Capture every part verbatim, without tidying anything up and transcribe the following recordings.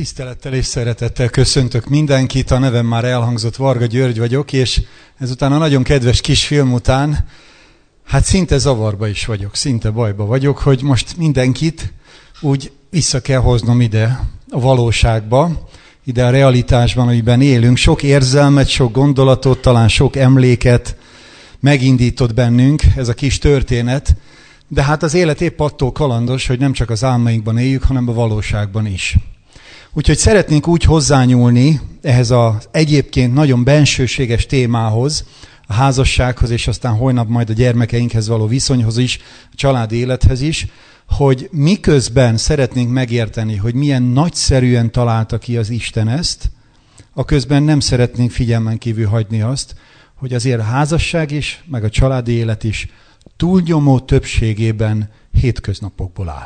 Tisztelettel és szeretettel köszöntök mindenkit, a nevem már elhangzott, Varga György vagyok, és ezután a nagyon kedves kis film után, hát szinte zavarba is vagyok, szinte bajba vagyok, hogy most mindenkit úgy vissza kell hoznom ide, a valóságba, ide a realitásban, amiben élünk. Sok érzelmet, sok gondolatot, talán sok emléket megindított bennünk ez a kis történet, de hát az élet épp attól kalandos, hogy nem csak az álmainkban éljük, hanem a valóságban is. Úgyhogy szeretnénk úgy hozzányúlni ehhez az egyébként nagyon bensőséges témához, a házassághoz, és aztán holnap majd a gyermekeinkhez való viszonyhoz is, a családi élethez is, hogy miközben szeretnénk megérteni, hogy milyen nagyszerűen találta ki az Isten ezt, aközben nem szeretnénk figyelmen kívül hagyni azt, hogy azért a házasság is, meg a családi élet is túlnyomó többségében hétköznapokból áll.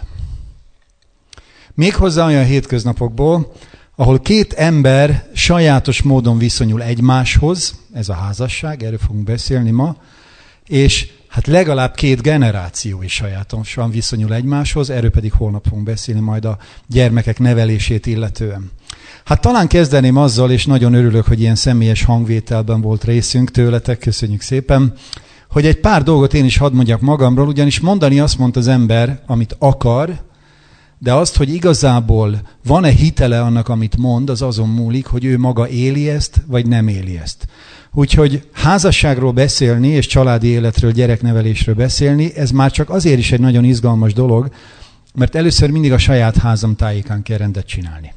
Méghozzá olyan hétköznapokból, ahol két ember sajátos módon viszonyul egymáshoz, ez a házasság, erről fogunk beszélni ma, és hát legalább két generáció is sajátosan viszonyul egymáshoz, erről pedig holnap fogunk beszélni majd a gyermekek nevelését illetően. Hát talán kezdeném azzal, és nagyon örülök, hogy ilyen személyes hangvételben volt részünk tőletek, köszönjük szépen, hogy egy pár dolgot én is hadd mondjak magamról, ugyanis mondani azt mondta az ember, amit akar, de azt, hogy igazából van-e hitele annak, amit mond, az azon múlik, hogy ő maga éli ezt, vagy nem éli ezt. Úgyhogy házasságról beszélni, és családi életről, gyereknevelésről beszélni, ez már csak azért is egy nagyon izgalmas dolog, mert először mindig a saját házam tájékán kell rendet csinálni.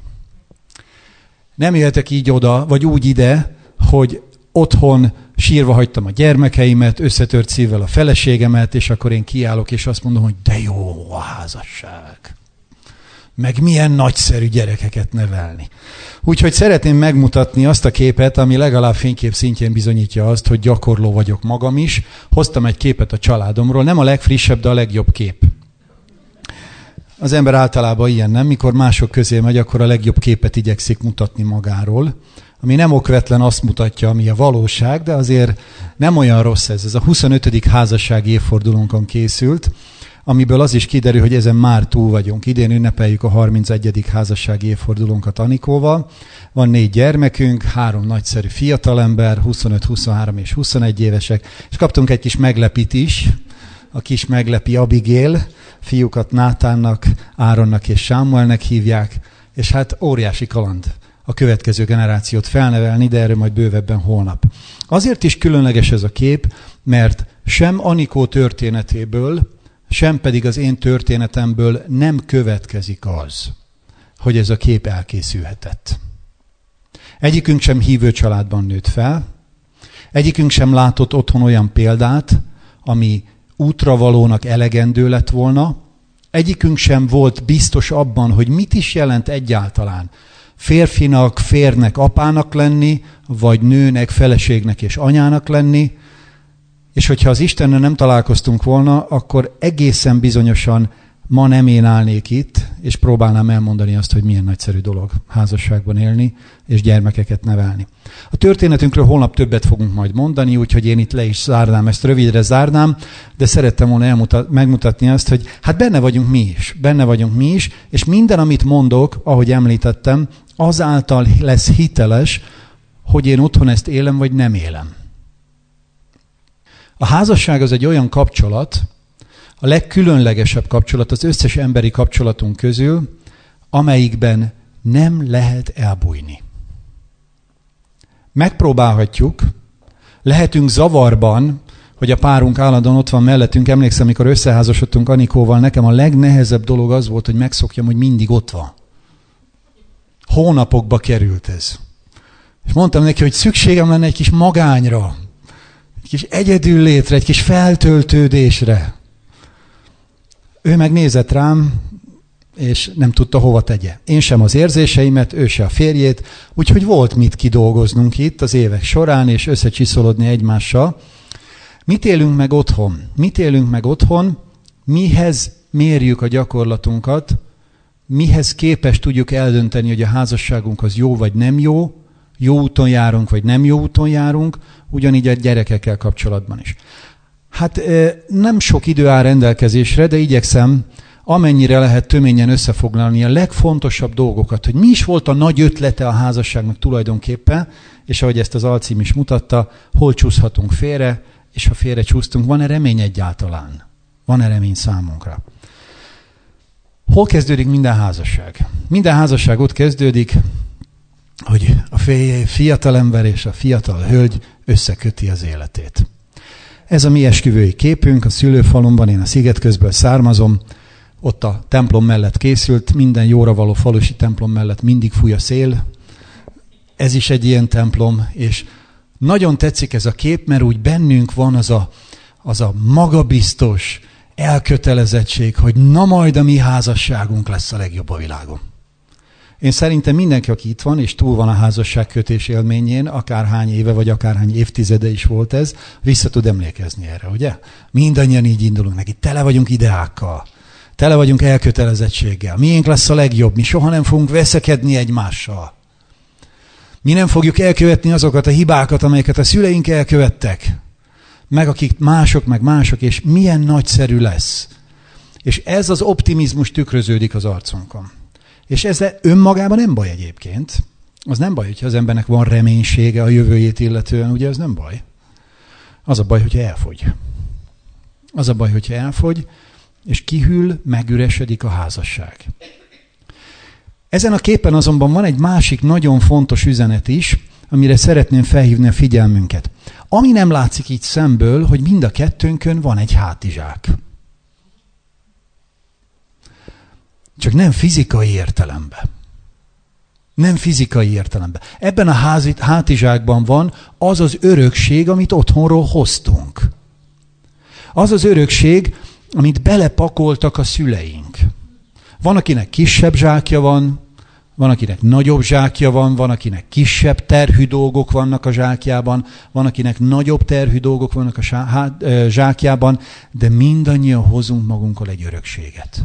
Nem jöhetek így oda, vagy úgy ide, hogy otthon sírva hagytam a gyermekeimet, összetört szívvel a feleségemet, és akkor én kiállok, és azt mondom, hogy de jó a házasság. Meg milyen nagyszerű gyerekeket nevelni. Úgyhogy szeretném megmutatni azt a képet, ami legalább fénykép szintjén bizonyítja azt, hogy gyakorló vagyok magam is. Hoztam egy képet a családomról, nem a legfrissebb, de a legjobb kép. Az ember általában ilyen, nem? Mikor mások közé megy, akkor a legjobb képet igyekszik mutatni magáról. Ami nem okvetlen azt mutatja, ami a valóság, de azért nem olyan rossz ez. Ez a huszonötödik házassági évfordulónkon készült, amiből az is kiderül, hogy ezen már túl vagyunk. Idén ünnepeljük a harmincegyedik házassági évfordulónkat Anikóval. Van négy gyermekünk, három nagyszerű fiatalember, huszonöt, huszonhárom és huszonegy évesek, és kaptunk egy kis meglepit is, a kis meglepi Abigail, fiúkat Nátánnak, Áronnak és Sámuelnek hívják, és hát óriási kaland a következő generációt felnevelni, de erről majd bővebben holnap. Azért is különleges ez a kép, mert sem Anikó történetéből, sem pedig az én történetemből nem következik az, hogy ez a kép elkészülhetett. Egyikünk sem hívő családban nőtt fel, egyikünk sem látott otthon olyan példát, ami útravalónak elegendő lett volna, egyikünk sem volt biztos abban, hogy mit is jelent egyáltalán férfinak, férnek, apának lenni, vagy nőnek, feleségnek és anyának lenni, és hogyha az Istennel nem találkoztunk volna, akkor egészen bizonyosan ma nem én állnék itt, és próbálnám elmondani azt, hogy milyen nagyszerű dolog házasságban élni, és gyermekeket nevelni. A történetünkről holnap többet fogunk majd mondani, úgyhogy én itt le is zárnám, ezt rövidre zárnám, de szerettem volna elmutat, megmutatni azt, hogy hát benne vagyunk mi is, benne vagyunk mi is, és minden, amit mondok, ahogy említettem, azáltal lesz hiteles, hogy én otthon ezt élem, vagy nem élem. A házasság az egy olyan kapcsolat, a legkülönlegesebb kapcsolat az összes emberi kapcsolatunk közül, amelyikben nem lehet elbújni. Megpróbálhatjuk, lehetünk zavarban, hogy a párunk állandóan ott van mellettünk. Emlékszem, amikor összeházasodtunk Anikóval, nekem a legnehezebb dolog az volt, hogy megszokjam, hogy mindig ott van. Hónapokba került ez. És mondtam neki, hogy szükségem lenne egy kis magányra, egy kis egyedül létre, egy kis feltöltődésre. Ő megnézett rám, és nem tudta, hova tegye. Én sem az érzéseimet, ő se a férjét, úgyhogy volt mit kidolgoznunk itt az évek során, és összecsiszolódni egymással. Mit élünk meg otthon? Mit élünk meg otthon? Mihez mérjük a gyakorlatunkat? Mihez képes tudjuk eldönteni, hogy a házasságunk az jó vagy nem jó? Jó úton járunk, vagy nem jó úton járunk? Ugyanígy a gyerekekkel kapcsolatban is. Hát nem sok idő áll rendelkezésre, de igyekszem amennyire lehet töményen összefoglalni a legfontosabb dolgokat, hogy mi is volt a nagy ötlete a házasságnak tulajdonképpen, és ahogy ezt az alcím is mutatta, hol csúszhatunk félre, és ha félre csúsztunk, van-e remény egyáltalán? Van-e remény számunkra? Hol kezdődik minden házasság? Minden házasság ott kezdődik, hogy a fiatalember és a fiatal hölgy összeköti az életét. Ez a mi esküvői képünk, a szülőfalumban, én a Szigetközből származom, ott a templom mellett készült, minden jóra való falusi templom mellett mindig fúj a szél. Ez is egy ilyen templom, és nagyon tetszik ez a kép, mert úgy bennünk van az a, az a magabiztos elkötelezettség, hogy na majd a mi házasságunk lesz a legjobb a világon. Én szerintem mindenki, aki itt van, és túl van a házasságkötés élményén, akárhány éve, vagy akárhány évtizede is volt ez, vissza tud emlékezni erre, ugye? Mindannyian így indulunk neki, tele vagyunk ideákkal, tele vagyunk elkötelezettséggel. Miénk lesz a legjobb, mi soha nem fogunk veszekedni egymással. Mi nem fogjuk elkövetni azokat a hibákat, amelyeket a szüleink elkövettek, meg akik mások, meg mások, és milyen nagyszerű lesz. És ez az optimizmus tükröződik az arcunkon. És ez önmagában nem baj egyébként. Az nem baj, hogyha az embernek van reménysége a jövőjét illetően, ugye az nem baj. Az a baj, hogyha elfogy. Az a baj, hogyha elfogy, és kihűl, megüresedik a házasság. Ezen a képen azonban van egy másik nagyon fontos üzenet is, amire szeretném felhívni a figyelmünket. Ami nem látszik így szemből, hogy mind a kettőnkön van egy hátizsák. Csak nem fizikai értelemben. Nem fizikai értelemben. Ebben a házi, hátizsákban van az az örökség, amit otthonról hoztunk. Az az örökség, amit belepakoltak a szüleink. Van, akinek kisebb zsákja van, van, akinek nagyobb zsákja van, van, akinek kisebb terhű dolgok vannak a zsákjában, van, akinek nagyobb terhű dolgok vannak a zsákjában, de mindannyian hozunk magunkkal egy örökséget.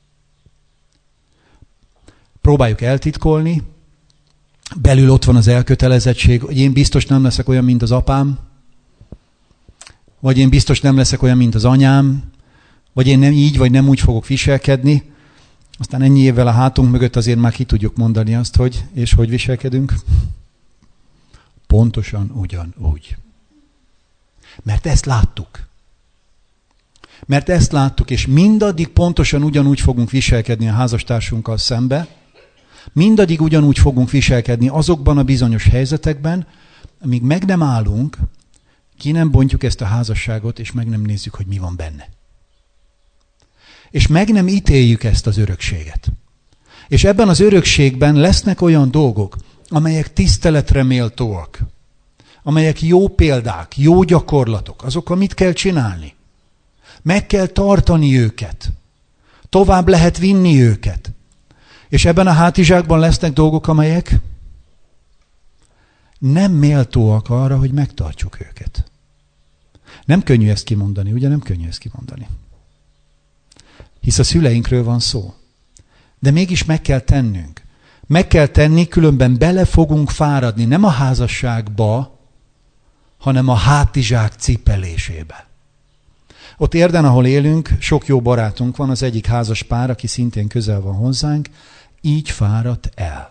Próbáljuk eltitkolni, belül ott van az elkötelezettség, hogy én biztos nem leszek olyan, mint az apám, vagy én biztos nem leszek olyan, mint az anyám, vagy én nem így, vagy nem úgy fogok viselkedni. Aztán ennyi évvel a hátunk mögött azért már ki tudjuk mondani azt, hogy és hogy viselkedünk. Pontosan ugyanúgy. Mert ezt láttuk. Mert ezt láttuk, és mindaddig pontosan ugyanúgy fogunk viselkedni a házastársunkkal szembe, mindaddig ugyanúgy fogunk viselkedni azokban a bizonyos helyzetekben, amíg meg nem állunk, ki nem bontjuk ezt a házasságot, és meg nem nézzük, hogy mi van benne. És meg nem ítéljük ezt az örökséget. És ebben az örökségben lesznek olyan dolgok, amelyek tiszteletre méltóak, amelyek jó példák, jó gyakorlatok, azokkal mit kell csinálni? Meg kell tartani őket. Tovább lehet vinni őket. És ebben a hátizsákban lesznek dolgok, amelyek nem méltóak arra, hogy megtartsuk őket. Nem könnyű ezt kimondani, ugye? Nem könnyű ezt kimondani. Hisz a szüleinkről van szó. De mégis meg kell tennünk. Meg kell tenni, különben bele fogunk fáradni, nem a házasságba, hanem a hátizsák cipelésébe. Ott Érden, ahol élünk, sok jó barátunk van, az egyik házas pár, aki szintén közel van hozzánk, így fáradt el.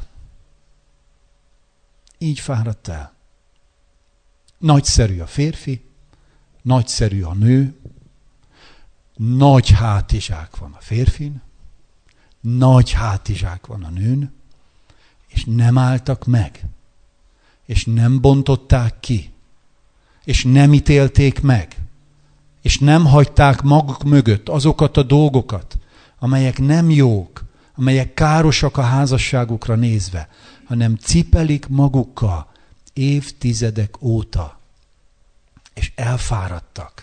Így fáradt el. Nagyszerű a férfi, nagyszerű a nő, nagy hátizsák van a férfin, nagy hátizsák van a nőn, és nem álltak meg, és nem bontották ki, és nem ítélték meg, és nem hagyták maguk mögött azokat a dolgokat, amelyek nem jók, amelyek károsak a házasságukra nézve, hanem cipelik magukkal évtizedek óta, és elfáradtak.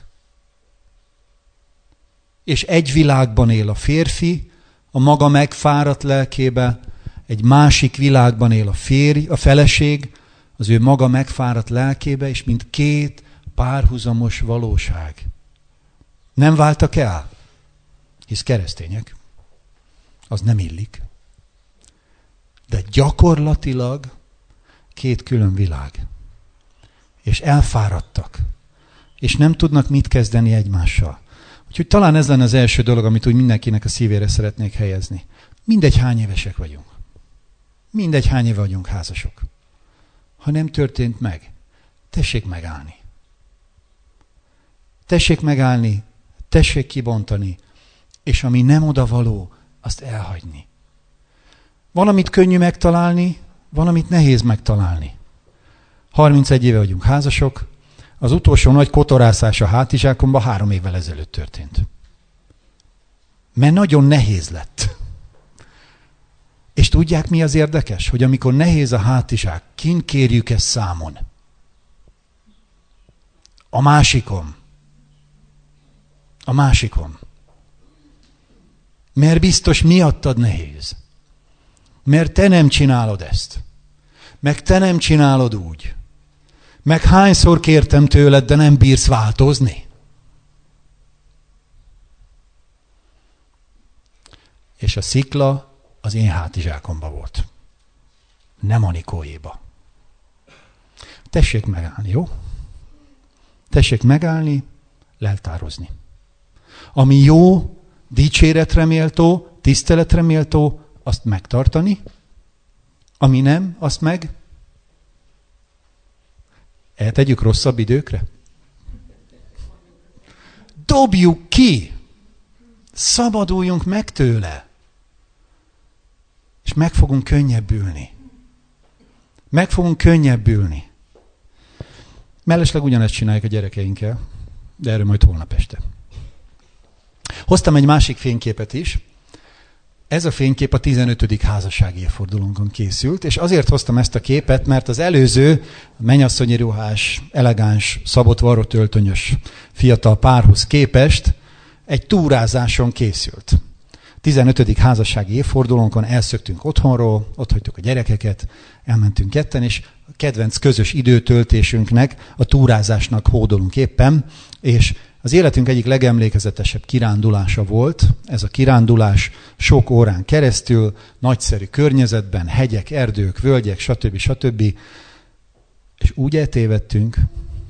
És egy világban él a férfi, a maga megfáradt lelkébe, egy másik világban él a férj, a feleség, az ő maga megfáradt lelkébe, és mint két párhuzamos valóság. Nem váltak el, hisz keresztények. Az nem illik. De gyakorlatilag két külön világ. És elfáradtak. És nem tudnak mit kezdeni egymással. Úgyhogy talán ez lenne az első dolog, amit úgy mindenkinek a szívére szeretnék helyezni. Mindegy, hány évesek vagyunk. Mindegy, hány éve vagyunk házasok. Ha nem történt meg, tessék megállni. Tessék megállni, tessék kibontani, és ami nem odavaló, azt elhagyni. Van, amit könnyű megtalálni, van, amit nehéz megtalálni. harmincegy éve vagyunk házasok, az utolsó nagy kotorászás a hátizsákomban három évvel ezelőtt történt. Mert nagyon nehéz lett. És tudják, mi az érdekes? Hogy amikor nehéz a hátizsák, kint kérjük ezt számon. A másikon. A másikon. Mert biztos miattad nehéz. Mert te nem csinálod ezt. Meg te nem csinálod úgy. Meg hányszor kértem tőled, de nem bírsz változni. És a szikla az én hátizsákomba volt. Nem a Nikóéba. Tessék megállni, jó? Tessék megállni, leltározni. Ami jó, dicséretre méltó, tiszteletre méltó, azt megtartani. Ami nem, azt meg eltegyük rosszabb időkre. Dobjuk ki! Szabaduljunk meg tőle! És meg fogunk könnyebbülni. Meg fogunk könnyebbülni. Mellesleg ugyanezt csináljuk a gyerekeinkkel, de erről majd holnap este. Hoztam egy másik fényképet is. Ez a fénykép a tizenötödik házassági évfordulónkon készült, és azért hoztam ezt a képet, mert az előző mennyasszonyi ruhás, elegáns, szabott varrotöltönyös fiatal párhoz képest egy túrázáson készült. tizenötödik házassági évfordulónkon elszöktünk otthonról, ott hagytuk a gyerekeket, elmentünk ketten, és a kedvenc közös időtöltésünknek, a túrázásnak hódolunk éppen, és az életünk egyik legemlékezetesebb kirándulása volt. Ez a kirándulás sok órán keresztül, nagyszerű környezetben, hegyek, erdők, völgyek, stb. stb. És úgy eltévedtünk.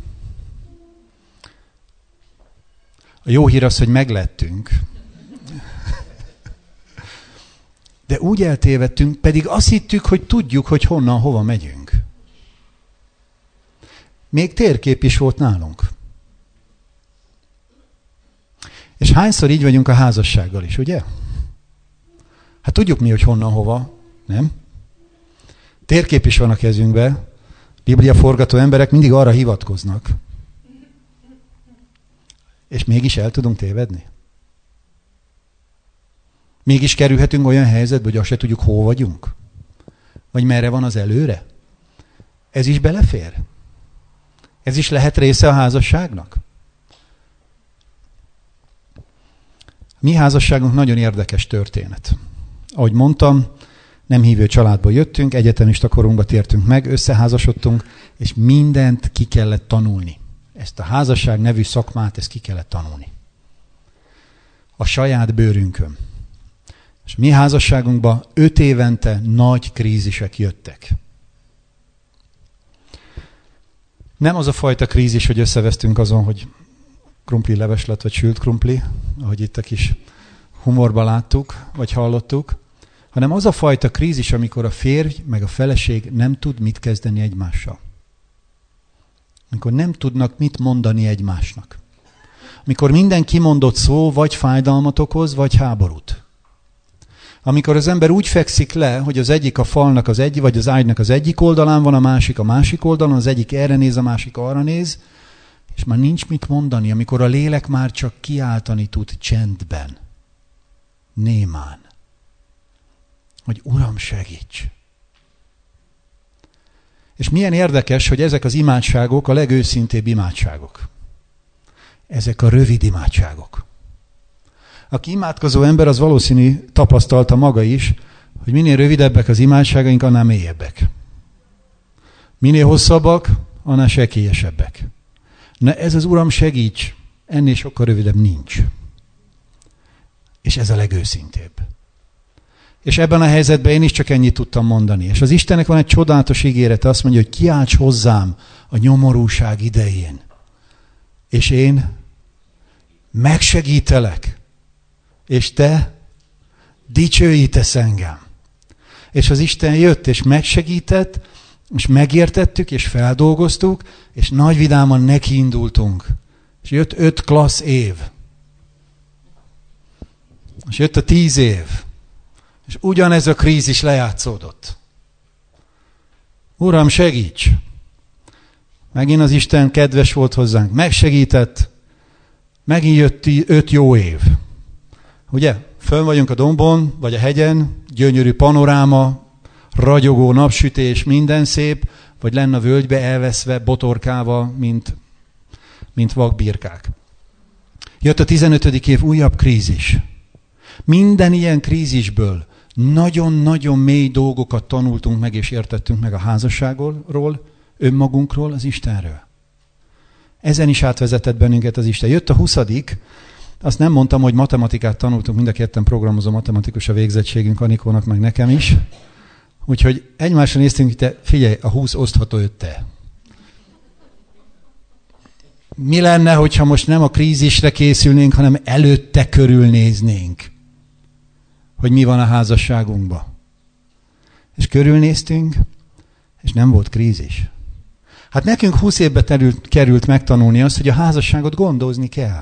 A jó hír az, hogy meglettünk. De úgy eltévedtünk, pedig azt hittük, hogy tudjuk, hogy honnan, hova megyünk. Még térkép is volt nálunk. És hányszor így vagyunk a házassággal is, ugye? Hát tudjuk mi, hogy honnan, hova, nem? Térkép is van a kezünkben. Biblia forgató emberek mindig arra hivatkoznak. És mégis el tudunk tévedni. Mégis kerülhetünk olyan helyzetbe, hogy azt se tudjuk, hol vagyunk. Vagy merre van az előre. Ez is belefér. Ez is lehet része a házasságnak. Mi házasságunk nagyon érdekes történet. Ahogy mondtam, nem hívő családból jöttünk, egyetemista korunkba tértünk meg, összeházasodtunk, és mindent ki kellett tanulni. Ezt a házasság nevű szakmát, ezt ki kellett tanulni. A saját bőrünkön. És mi házasságunkban öt évente nagy krízisek jöttek. Nem az a fajta krízis, hogy összevesztünk azon, hogy krumpli leves lett, vagy sült krumpli, ahogy itt a kis humorban láttuk, vagy hallottuk, hanem az a fajta krízis, amikor a férj meg a feleség nem tud mit kezdeni egymással. Amikor nem tudnak mit mondani egymásnak. Amikor minden kimondott szó vagy fájdalmat okoz, vagy háborút. Amikor az ember úgy fekszik le, hogy az egyik a falnak az egyik, vagy az ágynak az egyik oldalán van, a másik a másik oldalon, az egyik erre néz, a másik arra néz, és már nincs mit mondani, amikor a lélek már csak kiáltani tud csendben, némán, hogy Uram, segíts! És milyen érdekes, hogy ezek az imádságok a legőszintébb imádságok. Ezek a rövid imádságok. Aki imádkozó ember, az valószínű tapasztalta maga is, hogy minél rövidebbek az imádságaink, annál mélyebbek. Minél hosszabbak, annál sekélyesebbek. Na ez az Uram segíts, ennél sokkal rövidebb nincs. És ez a legőszintébb. És ebben a helyzetben én is csak ennyit tudtam mondani. És az Istennek van egy csodálatos ígérete, azt mondja, hogy kiálts hozzám a nyomorúság idején. És én megsegítelek, és te dicsőítesz engem. És az Isten jött, és megsegített, és megértettük, és feldolgoztuk, és nagy vidáman nekiindultunk. És jött öt klassz év. És jött a tíz év. És ugyanez a krízis lejátszódott. Uram, segíts! Megint az Isten kedves volt hozzánk. Megsegített. Megint jött öt jó év. Ugye? Fönn vagyunk a dombon, vagy a hegyen, gyönyörű panoráma, ragyogó napsütés, minden szép, vagy lenne a völgybe elveszve, botorkálva, mint, mint vakbirkák. Jött a tizenötödik év, újabb krízis. Minden ilyen krízisből nagyon-nagyon mély dolgokat tanultunk meg, és értettünk meg a házasságról, önmagunkról, az Istenről. Ezen is átvezetett bennünket az Isten. Jött a huszadik, azt nem mondtam, hogy matematikát tanultunk, mind a ketten programozó matematikus a végzettségünk, Anikónak, meg nekem is. Úgyhogy egymásra néztünk, hogy te figyelj, a húsz osztható ötte. Mi lenne, hogyha most nem a krízisre készülnénk, hanem előtte körülnéznénk, hogy mi van a házasságunkban. És körülnéztünk, és nem volt krízis. Hát nekünk húsz évbe terült, került megtanulni azt, hogy a házasságot gondozni kell.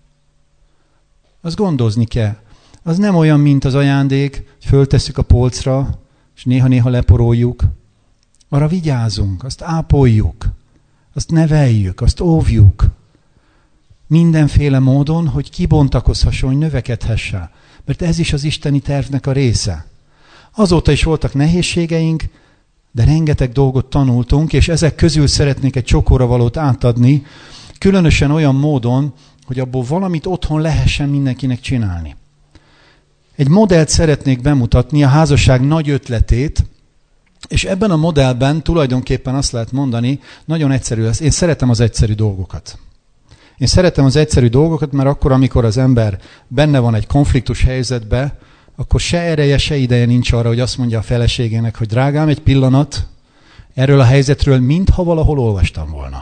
Azt gondozni kell. Az nem olyan, mint az ajándék, hogy föltesszük a polcra, és néha-néha leporoljuk. Arra vigyázunk, azt ápoljuk, azt neveljük, azt óvjuk. Mindenféle módon, hogy kibontakozhasson, hogy növekedhessen. Mert ez is az isteni tervnek a része. Azóta is voltak nehézségeink, de rengeteg dolgot tanultunk, és ezek közül szeretnék egy csokóra valót átadni, különösen olyan módon, hogy abból valamit otthon lehessen mindenkinek csinálni. Egy modellt szeretnék bemutatni, a házasság nagy ötletét, és ebben a modellben tulajdonképpen azt lehet mondani, nagyon egyszerű lesz. Én szeretem az egyszerű dolgokat. Én szeretem az egyszerű dolgokat, mert akkor, amikor az ember benne van egy konfliktus helyzetbe, akkor se ereje, se ideje nincs arra, hogy azt mondja a feleségének, hogy drágám, egy pillanat, erről a helyzetről mintha valahol olvastam volna.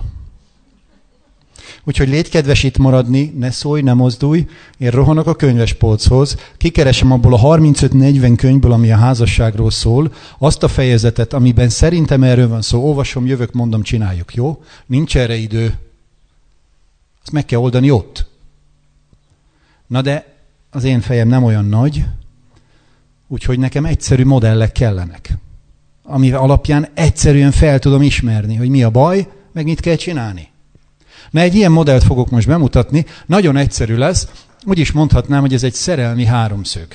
Úgyhogy légy kedves itt maradni, ne szólj, ne mozdulj, én rohanok a könyvespolchoz, kikeresem abból a harmincöt-negyven könyvből, ami a házasságról szól, azt a fejezetet, amiben szerintem erről van szó, olvasom, jövök, mondom, csináljuk, jó? Nincs erre idő. Azt meg kell oldani ott. Na de az én fejem nem olyan nagy, úgyhogy nekem egyszerű modellek kellenek, ami alapján egyszerűen fel tudom ismerni, hogy mi a baj, meg mit kell csinálni. Na, egy ilyen modellt fogok most bemutatni, nagyon egyszerű lesz, úgy is mondhatnám, hogy ez egy szerelmi háromszög.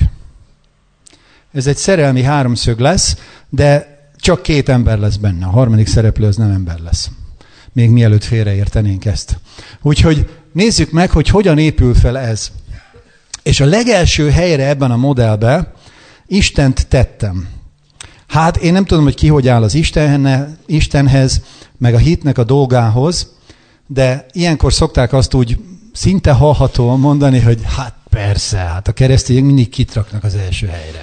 Ez egy szerelmi háromszög lesz, de csak két ember lesz benne, a harmadik szereplő az nem ember lesz. Még mielőtt félreértenénk ezt. Úgyhogy nézzük meg, hogy hogyan épül fel ez. És a legelső helyre ebben a modellben Istent tettem. Hát én nem tudom, hogy ki hogy áll az Istenhez, meg a hitnek a dolgához, de ilyenkor szokták azt úgy szinte hallhatóan mondani, hogy hát persze, hát a keresztények mindig kit raknak az első helyre.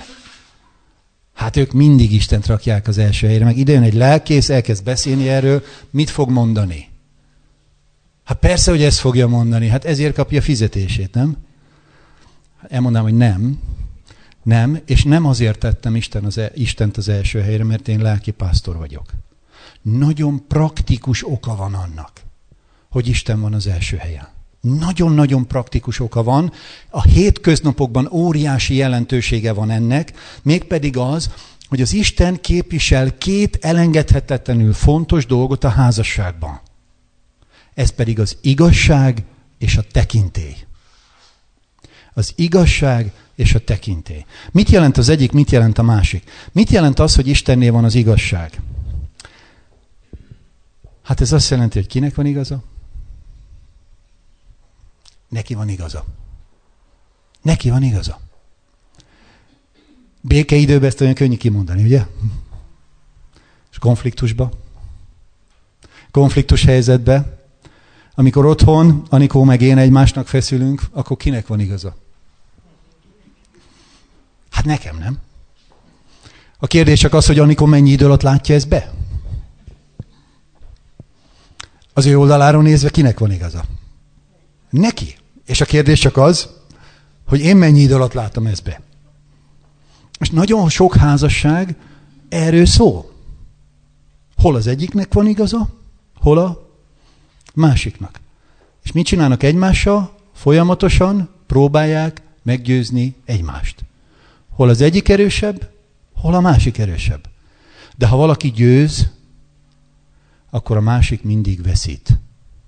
Hát ők mindig Istent rakják az első helyre, meg idejön egy lelkész, elkezd beszélni erről, mit fog mondani? Hát persze, hogy ezt fogja mondani, hát ezért kapja fizetését, nem? Elmondám, hogy nem. Nem, és nem azért tettem Isten az, Istent az első helyre, mert én lelkipásztor vagyok. Nagyon praktikus oka van annak, hogy Isten van az első helyen. Nagyon-nagyon praktikus oka van. A hétköznapokban óriási jelentősége van ennek, mégpedig az, hogy az Isten képvisel két elengedhetetlenül fontos dolgot a házasságban. Ez pedig az igazság és a tekintély. Az igazság és a tekintély. Mit jelent az egyik, mit jelent a másik? Mit jelent az, hogy Istennél van az igazság? Hát ez azt jelenti, hogy kinek van igaza? Neki van igaza. Neki van igaza. Békeidőben ezt olyan könnyű kimondani, ugye? És konfliktusba. Konfliktus helyzetbe. Amikor otthon, Anikó meg én egymásnak feszülünk, akkor kinek van igaza? Hát nekem nem. A kérdés csak az, hogy Anikó mennyi idő alatt látja ezt be? Az ő oldaláról nézve kinek van igaza? Neki. És a kérdés csak az, hogy én mennyi idő alatt látom ezt be. És nagyon sok házasság erről szól. Hol az egyiknek van igaza, hol a másiknak. És mit csinálnak egymással? Folyamatosan próbálják meggyőzni egymást. Hol az egyik erősebb, hol a másik erősebb. De ha valaki győz, akkor a másik mindig veszít.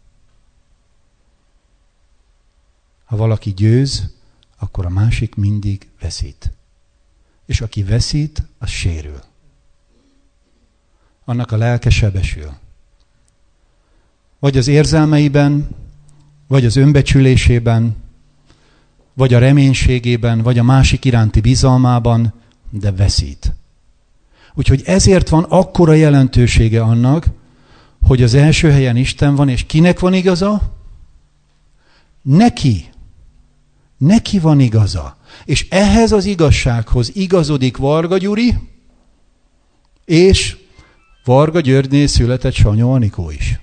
Ha valaki győz, akkor a másik mindig veszít. És aki veszít, az sérül. Annak a lelke sebesül. Vagy az érzelmeiben, vagy az önbecsülésében, vagy a reménységében, vagy a másik iránti bizalmában, de veszít. Úgyhogy ezért van akkora jelentősége annak, hogy az első helyen Isten van, és kinek van igaza? Neki. Neki van igaza. És ehhez az igazsághoz igazodik Varga Gyuri, és Varga Györgynél született Sanyó Anikó is.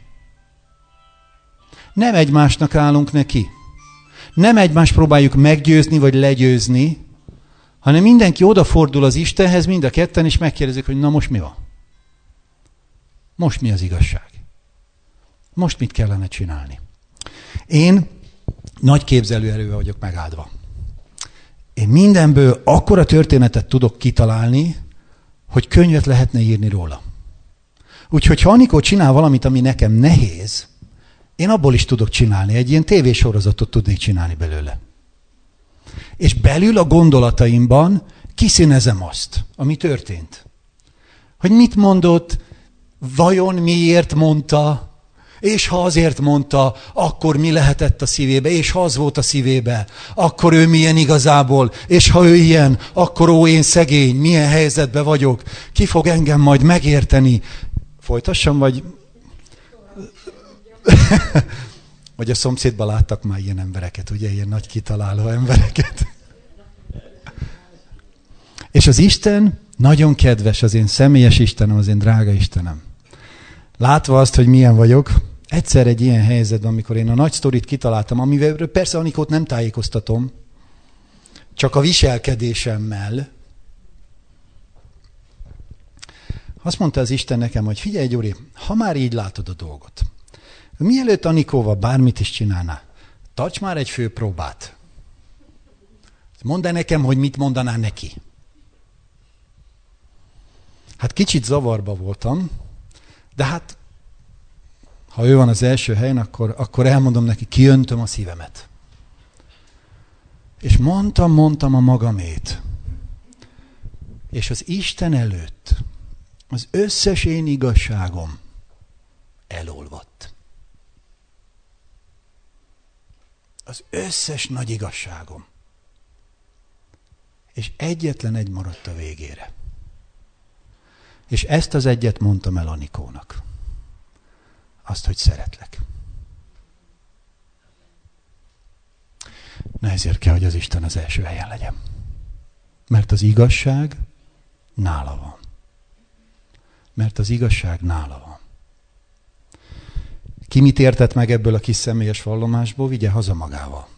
Nem egymásnak állunk neki. Nem egymást próbáljuk meggyőzni, vagy legyőzni, hanem mindenki odafordul az Istenhez, mind a ketten, és megkérdezik, hogy na most mi van? Most mi az igazság? Most mit kellene csinálni? Én nagy képzelőerővel vagyok megáldva. Én mindenből akkora történetet tudok kitalálni, hogy könyvet lehetne írni róla. Úgyhogy ha Anikó csinál valamit, ami nekem nehéz, én abból is tudok csinálni. Egy ilyen tévésorozatot tudnék csinálni belőle. És belül a gondolataimban kiszínezem azt, ami történt. Hogy mit mondott, vajon miért mondta, és ha azért mondta, akkor mi lehetett a szívébe, és ha az volt a szívébe, akkor ő milyen igazából, és ha ő ilyen, akkor ó, én szegény, milyen helyzetben vagyok, ki fog engem majd megérteni. Folytassam, vagy... vagy a szomszédban láttak már ilyen embereket, ugye, ilyen nagy kitaláló embereket. És az Isten nagyon kedves, az én személyes Istenem, az én drága Istenem. Látva azt, hogy milyen vagyok, egyszer egy ilyen helyzetben, amikor én a nagy sztorit kitaláltam, amivel persze Anikót nem tájékoztatom, csak a viselkedésemmel. Azt mondta az Isten nekem, hogy figyelj Gyuri, ha már így látod a dolgot, mielőtt Anikóval bármit is csinálná, tarts már egy főpróbát. Mondd nekem, hogy mit mondanál neki. Hát kicsit zavarba voltam, de hát, ha ő van az első helyen, akkor, akkor elmondom neki, kiöntöm a szívemet. És mondtam, mondtam a magamét. És az Isten előtt az összes én igazságom elolvadt. Az összes nagy igazságom. És egyetlen egy maradt a végére. És ezt az egyet mondtam el Anikónak. Azt, hogy szeretlek. Na ezért kell, hogy az Isten az első helyen legyen. Mert az igazság nála van. Mert az igazság nála van. Ki mit értett meg ebből a kis személyes vallomásból, vigye haza magával.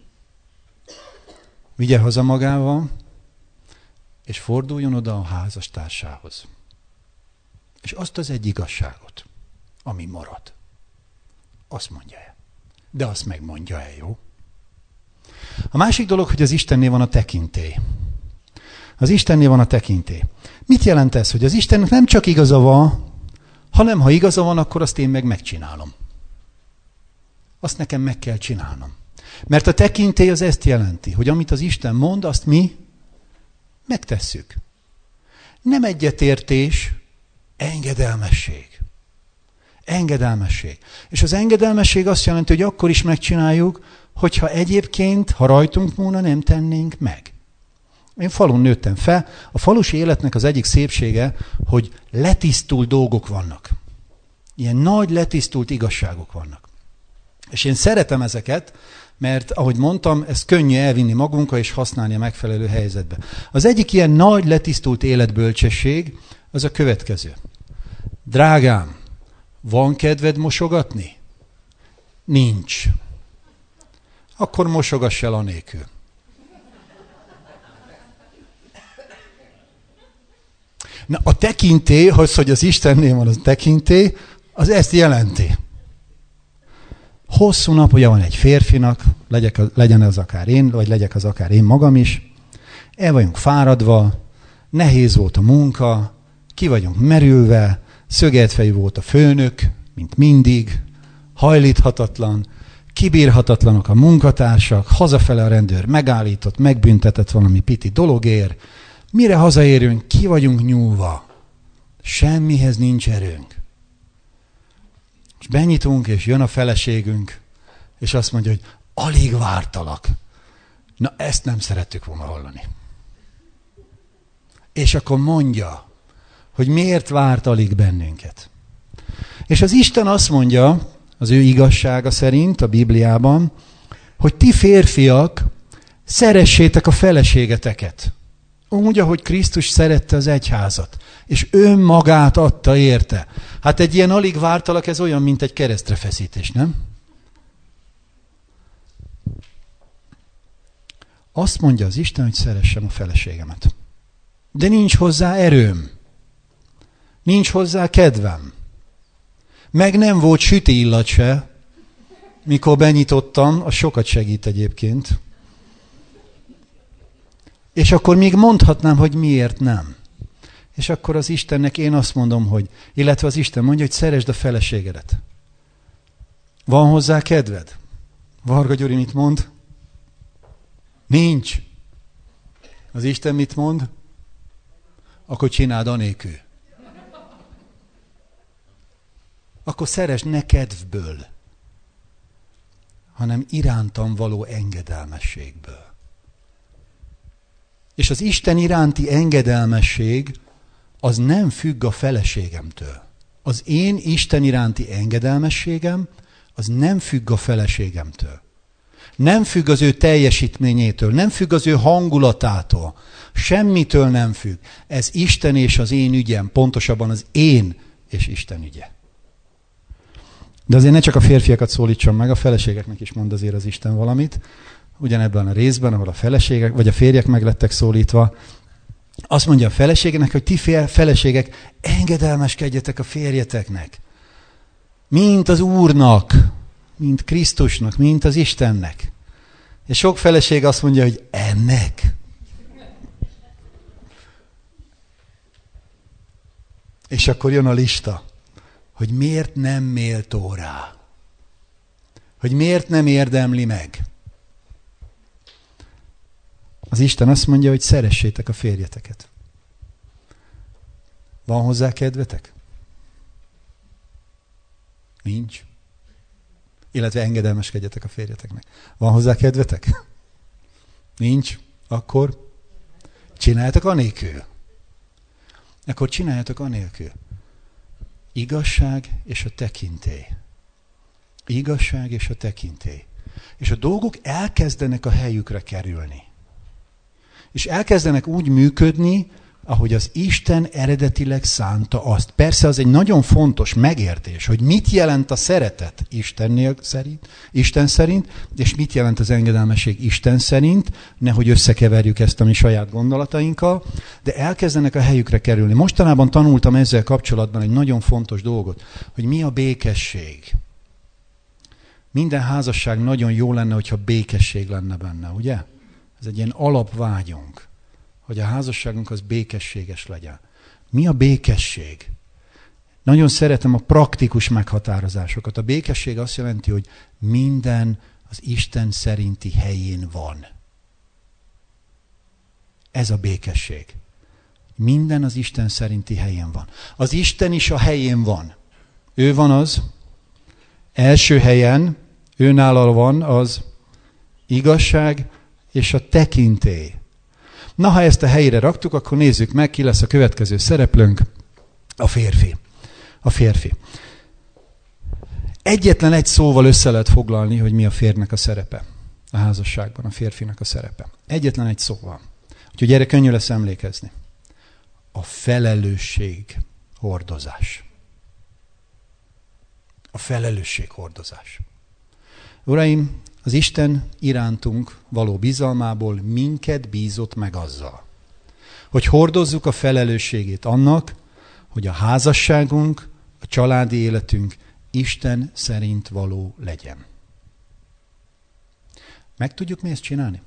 Vigye haza magával, és forduljon oda a házastársához. És azt az egy igazságot, ami marad, azt mondja el. De azt megmondja el, jó? A másik dolog, hogy az Istennél van a tekintély. Az Istennél van a tekintély. Mit jelent ez, hogy az Istennek nem csak igaza van, hanem ha igaza van, akkor azt én meg megcsinálom. Azt nekem meg kell csinálnom. Mert a tekintély az ezt jelenti, hogy amit az Isten mond, azt mi megtesszük. Nem egyetértés, engedelmesség. Engedelmesség. És az engedelmesség azt jelenti, hogy akkor is megcsináljuk, hogyha egyébként, ha rajtunk múlna, nem tennénk meg. Én falun nőttem fel. A falusi életnek az egyik szépsége, hogy letisztult dolgok vannak. Ilyen nagy letisztult igazságok vannak. És én szeretem ezeket, mert ahogy mondtam, ez könnyű elvinni magunkkal és használni a megfelelő helyzetbe. Az egyik ilyen nagy letisztult életbölcsesség az a következő. Drágám, van kedved mosogatni? Nincs. akkor mosogass el anélkül. Na, a tekintély, az, hogy az Istennél van az tekintély, az ezt jelenti. Hosszú napja van egy férfinak, legyek, legyen az akár én, vagy legyek az akár én magam is. El vagyunk fáradva, nehéz volt a munka, ki vagyunk merülve, szögeltfejű volt a főnök, mint mindig, hajlíthatatlan, kibírhatatlanok a munkatársak, hazafele a rendőr megállított, megbüntetett valami piti dologért. Mire hazaérünk, ki vagyunk nyúlva. Semmihez nincs erőnk. És benyitunk, és jön a feleségünk, és azt mondja, hogy alig vártalak. Na, ezt nem szerettük volna hallani. És akkor mondja, hogy miért várt alig bennünket. És az Isten azt mondja, az ő igazsága szerint a Bibliában, hogy ti férfiak szeressétek a feleségeteket. Úgy, ahogy Krisztus szerette az egyházat, és önmagát adta érte. Hát egy ilyen alig vártalak, ez olyan, mint egy keresztre feszítés, nem? Azt mondja az Isten, hogy szeressem a feleségemet. De nincs hozzá erőm. Nincs hozzá kedvem. Meg nem volt süti illat se, mikor benyitottam, az sokat segít egyébként. És akkor még mondhatnám, hogy miért nem. És akkor az Istennek én azt mondom, hogy, illetve az Isten mondja, hogy szeresd a feleségedet. Van hozzá kedved? Varga Gyuri mit mond? Nincs. Az Isten mit mond? Akkor csináld anélkül. Akkor szeresd ne kedvből, hanem irántam való engedelmességből. És az Isten iránti engedelmesség az nem függ a feleségemtől. Az én Isten iránti engedelmességem az nem függ a feleségemtől. Nem függ az ő teljesítményétől, nem függ az ő hangulatától. Semmitől nem függ. Ez Isten és az én ügyem, pontosabban az én és Isten ügye. De azért ne csak a férfiakat szólítsam meg, a feleségeknek is mond azért az Isten valamit. Ugyanebben a részben, ahol a feleségek, vagy a férjek meg lettek szólítva, azt mondja a feleségeknek, hogy ti feleségek, engedelmeskedjetek a férjeteknek. Mint az Úrnak, mint Krisztusnak, mint az Istennek. És sok feleség azt mondja, hogy ennek. És akkor jön a lista, hogy miért nem méltó rá. Hogy miért nem érdemli meg. Az Isten azt mondja, hogy szeressétek a férjeteket. Van hozzá kedvetek? Nincs. Illetve engedelmeskedjetek a férjeteknek. Van hozzá kedvetek? Nincs. Akkor csináljátok anélkül. Akkor csináljátok anélkül. Igazság és a tekintély. Igazság és a tekintély. És a dolgok elkezdenek a helyükre kerülni. És elkezdenek úgy működni, ahogy az Isten eredetileg szánta azt. Persze az egy nagyon fontos megértés, hogy mit jelent a szeretet Istennél szerint, Isten szerint, és mit jelent az engedelmesség Isten szerint, nehogy összekeverjük ezt a mi saját gondolatainkkal, de elkezdenek a helyükre kerülni. Mostanában tanultam ezzel kapcsolatban egy nagyon fontos dolgot, hogy mi a békesség. Minden házasság nagyon jó lenne, hogyha békesség lenne benne, ugye? Ez egy ilyen alapvágyunk, hogy a házasságunk az békességes legyen. Mi a békesség? Nagyon szeretem a praktikus meghatározásokat. A békesség azt jelenti, hogy minden az Isten szerinti helyén van. Ez a békesség. Minden az Isten szerinti helyén van. Az Isten is a helyén van. Ő van az első helyen, őnála van az igazság és a tekintély. Na, ha ezt a helyre raktuk, akkor nézzük meg, ki lesz a következő szereplőnk, a férfi. A férfi. Egyetlen egy szóval össze lehet foglalni, hogy mi a férjnek a szerepe. A házasságban a férfinak a szerepe. Egyetlen egy szóval. Úgyhogy erre könnyű lesz emlékezni. A felelősség hordozás. A felelősség hordozás. Uraim, Az Isten irántunk való bizalmából minket bízott meg azzal, hogy hordozzuk a felelősségét annak, hogy a házasságunk, a családi életünk Isten szerint való legyen. Meg tudjuk mi ezt csinálni?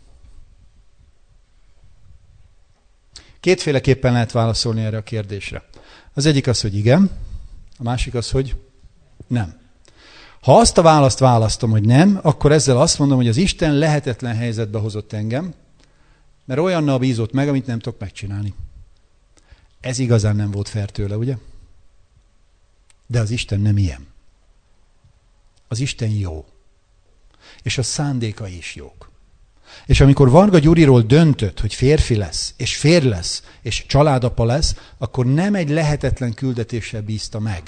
Kétféleképpen lehet válaszolni erre a kérdésre. Az egyik az, hogy igen, a másik az, hogy nem. Ha azt a választ választom, hogy nem, akkor ezzel azt mondom, hogy az Isten lehetetlen helyzetbe hozott engem, mert olyannal bízott meg, amit nem tudok megcsinálni. Ez igazán nem volt fair tőle, ugye? De az Isten nem ilyen. Az Isten jó. És a szándékai is jók. És amikor Varga Gyuriról döntött, hogy férfi lesz, és férj lesz, és családapa lesz, akkor nem egy lehetetlen küldetéssel bízta meg,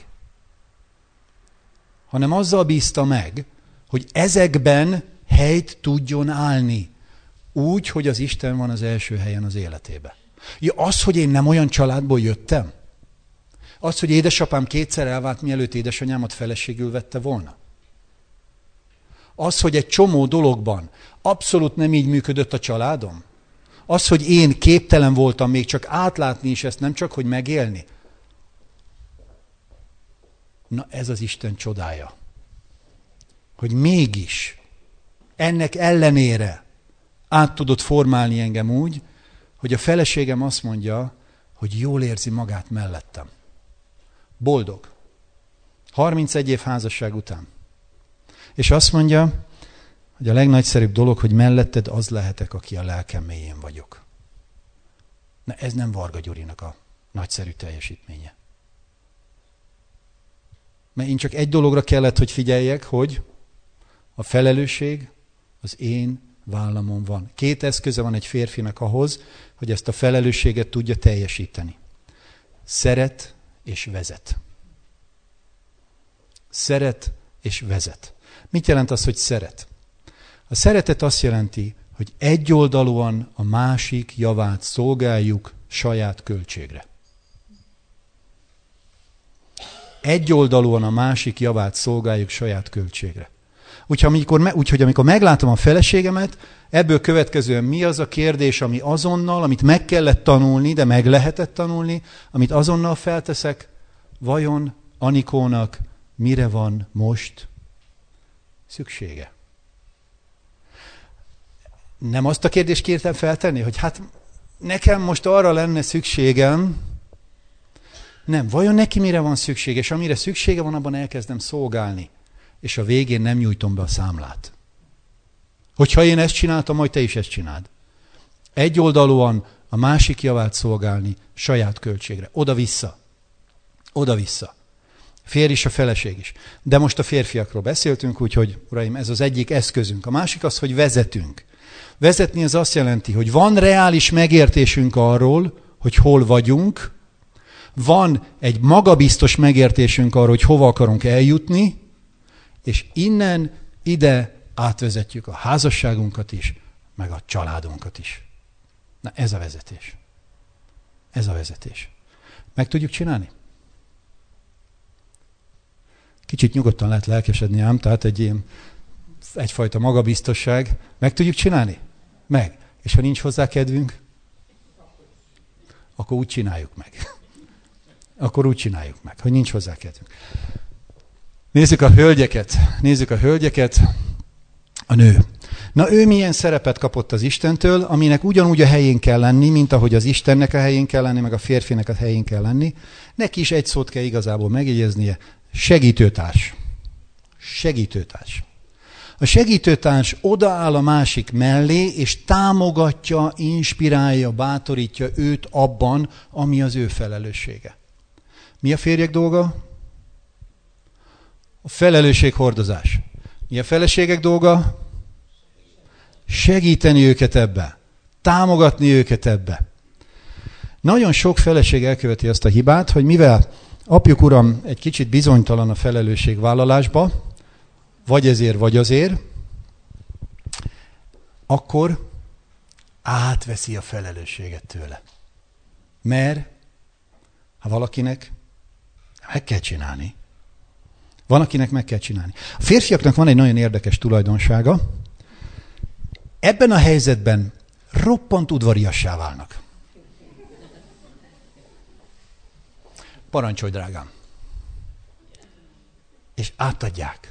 hanem azzal bízta meg, hogy ezekben helyt tudjon állni. Úgy, hogy az Isten van az első helyen az életébe. Ja, az, hogy én nem olyan családból jöttem? Az, hogy édesapám kétszer elvált, mielőtt édesanyámat feleségül vette volna? Az, hogy egy csomó dologban abszolút nem így működött a családom? Az, hogy én képtelen voltam még csak átlátni is ezt, nem csak, hogy megélni? Na ez az Isten csodája. Hogy mégis ennek ellenére át tudott formálni engem úgy, hogy a feleségem azt mondja, hogy jól érzi magát mellettem. Boldog. harmincegy év házasság után. És azt mondja, hogy a legnagyszerűbb dolog, hogy melletted az lehetek, aki a lelkem mélyén vagyok. Na ez nem Varga Gyurinak a nagyszerű teljesítménye. Mert én csak egy dologra kellett, hogy figyeljek, hogy a felelősség az én vállamon van. Két eszköze van egy férfinak ahhoz, hogy ezt a felelősséget tudja teljesíteni. Szeret és vezet. Szeret és vezet. Mit jelent az, hogy szeret? A szeretet azt jelenti, hogy egyoldalúan a másik javát szolgáljuk saját költségre. Egyoldalúan a másik javát szolgáljuk saját költségre. Úgyhogy amikor, úgyhogy amikor meglátom a feleségemet, ebből következően mi az a kérdés, ami azonnal, amit meg kellett tanulni, de meg lehetett tanulni, amit azonnal felteszek, vajon Anikónak mire van most szüksége? Nem azt a kérdést kértem feltenni, hogy hát nekem most arra lenne szükségem, nem, vajon neki mire van szüksége, és amire szüksége van, abban elkezdem szolgálni, és a végén nem nyújtom be a számlát. Hogyha én ezt csináltam, majd te is ezt csináld. Egyoldalúan a másik javát szolgálni saját költségre. Oda-vissza. Oda-vissza. Férj is, a feleség is. De most a férfiakról beszéltünk, úgyhogy, uraim, ez az egyik eszközünk. A másik az, hogy vezetünk. Vezetni az azt jelenti, hogy van reális megértésünk arról, hogy hol vagyunk, van egy magabiztos megértésünk arról, hogy hova akarunk eljutni, és innen ide átvezetjük a házasságunkat is, meg a családunkat is. Na ez a vezetés. Ez a vezetés. Meg tudjuk csinálni? Kicsit nyugodtan lehet lelkesedni ám, tehát egy ilyen, egyfajta magabiztosság. Meg tudjuk csinálni? Meg. És ha nincs hozzá kedvünk, akkor úgy csináljuk meg. Akkor úgy csináljuk meg, hogy nincs hozzá kedvünk. Nézzük a hölgyeket. Nézzük a hölgyeket. A nő. Na ő milyen szerepet kapott az Istentől, aminek ugyanúgy a helyén kell lenni, mint ahogy az Istennek a helyén kell lenni, meg a férfinek a helyén kell lenni. Neki is egy szót kell igazából megjegyeznie. Segítőtárs. Segítőtárs. A segítőtárs odaáll a másik mellé, és támogatja, inspirálja, bátorítja őt abban, ami az ő felelőssége. Mi a férjek dolga? A felelősséghordozás. Mi a feleségek dolga? Segíteni őket ebbe. Támogatni őket ebbe. Nagyon sok feleség elköveti azt a hibát, hogy mivel apjuk, uram, egy kicsit bizonytalan a felelősségvállalásba, vagy ezért, vagy azért, akkor átveszi a felelősséget tőle. Mert ha valakinek meg kell csinálni, Van, akinek meg kell csinálni. A férfiaknak van egy nagyon érdekes tulajdonsága. Ebben a helyzetben roppant udvariassá válnak. Parancsolj, drágám. És átadják.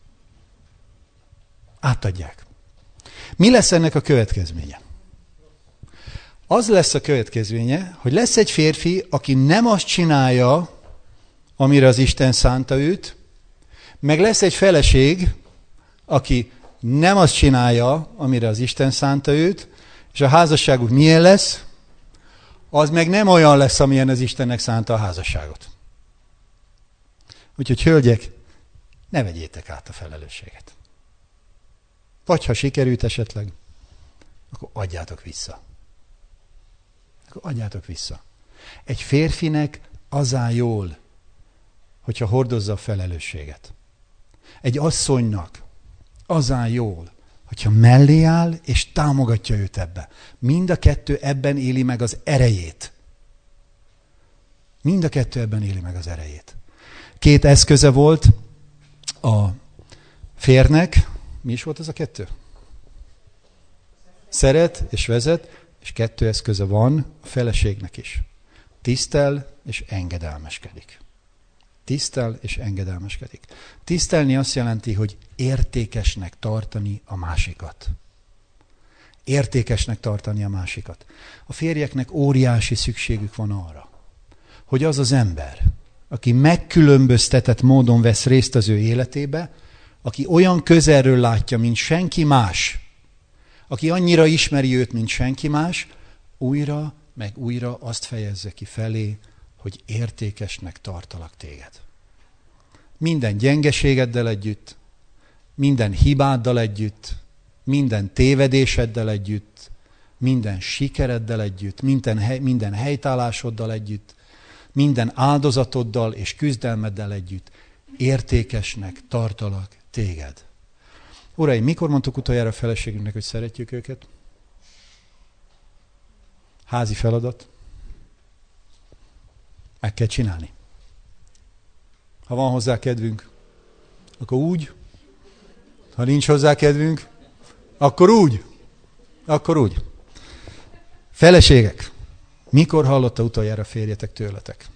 Átadják. Mi lesz ennek a következménye? Az lesz a következménye, hogy lesz egy férfi, aki nem azt csinálja, amire az Isten szánta őt, meg lesz egy feleség, aki nem azt csinálja, amire az Isten szánta őt, és a házasságuk milyen lesz? Az meg nem olyan lesz, amilyen az Istennek szánta a házasságot. Úgyhogy, hölgyek, ne vegyétek át a felelősséget. Vagy ha sikerült esetleg, akkor adjátok vissza. Akkor adjátok vissza. Egy férfinek az áll jól, hogyha hordozza a felelősséget. Egy asszonynak az áll jól, hogyha mellé áll és támogatja őt ebbe. Mind a kettő ebben éli meg az erejét. Mind a kettő ebben éli meg az erejét. Két eszköze volt a férnek. Mi is volt ez a kettő? Szeret és vezet, és kettő eszköze van a feleségnek is. Tisztel és engedelmeskedik. Tisztel és engedelmeskedik. Tisztelni azt jelenti, hogy értékesnek tartani a másikat. Értékesnek tartani a másikat. A férjeknek óriási szükségük van arra, hogy az az ember, aki megkülönböztetett módon vesz részt az ő életébe, aki olyan közelről látja, mint senki más, aki annyira ismeri őt, mint senki más, újra meg újra azt fejezze ki felé, hogy értékesnek tartalak téged. Minden gyengeségeddel együtt, minden hibáddal együtt, minden tévedéseddel együtt, minden sikereddel együtt, minden, hely, minden helytállásoddal együtt, minden áldozatoddal és küzdelmeddel együtt értékesnek tartalak téged. Uraim, mikor mondtuk utoljára a feleségünknek, hogy szeretjük őket? Házi feladat. Meg kell csinálni. Ha van hozzá kedvünk, akkor úgy. Ha nincs hozzá kedvünk, akkor úgy. Akkor úgy. Feleségek, mikor hallotta utoljára férjetek tőletek?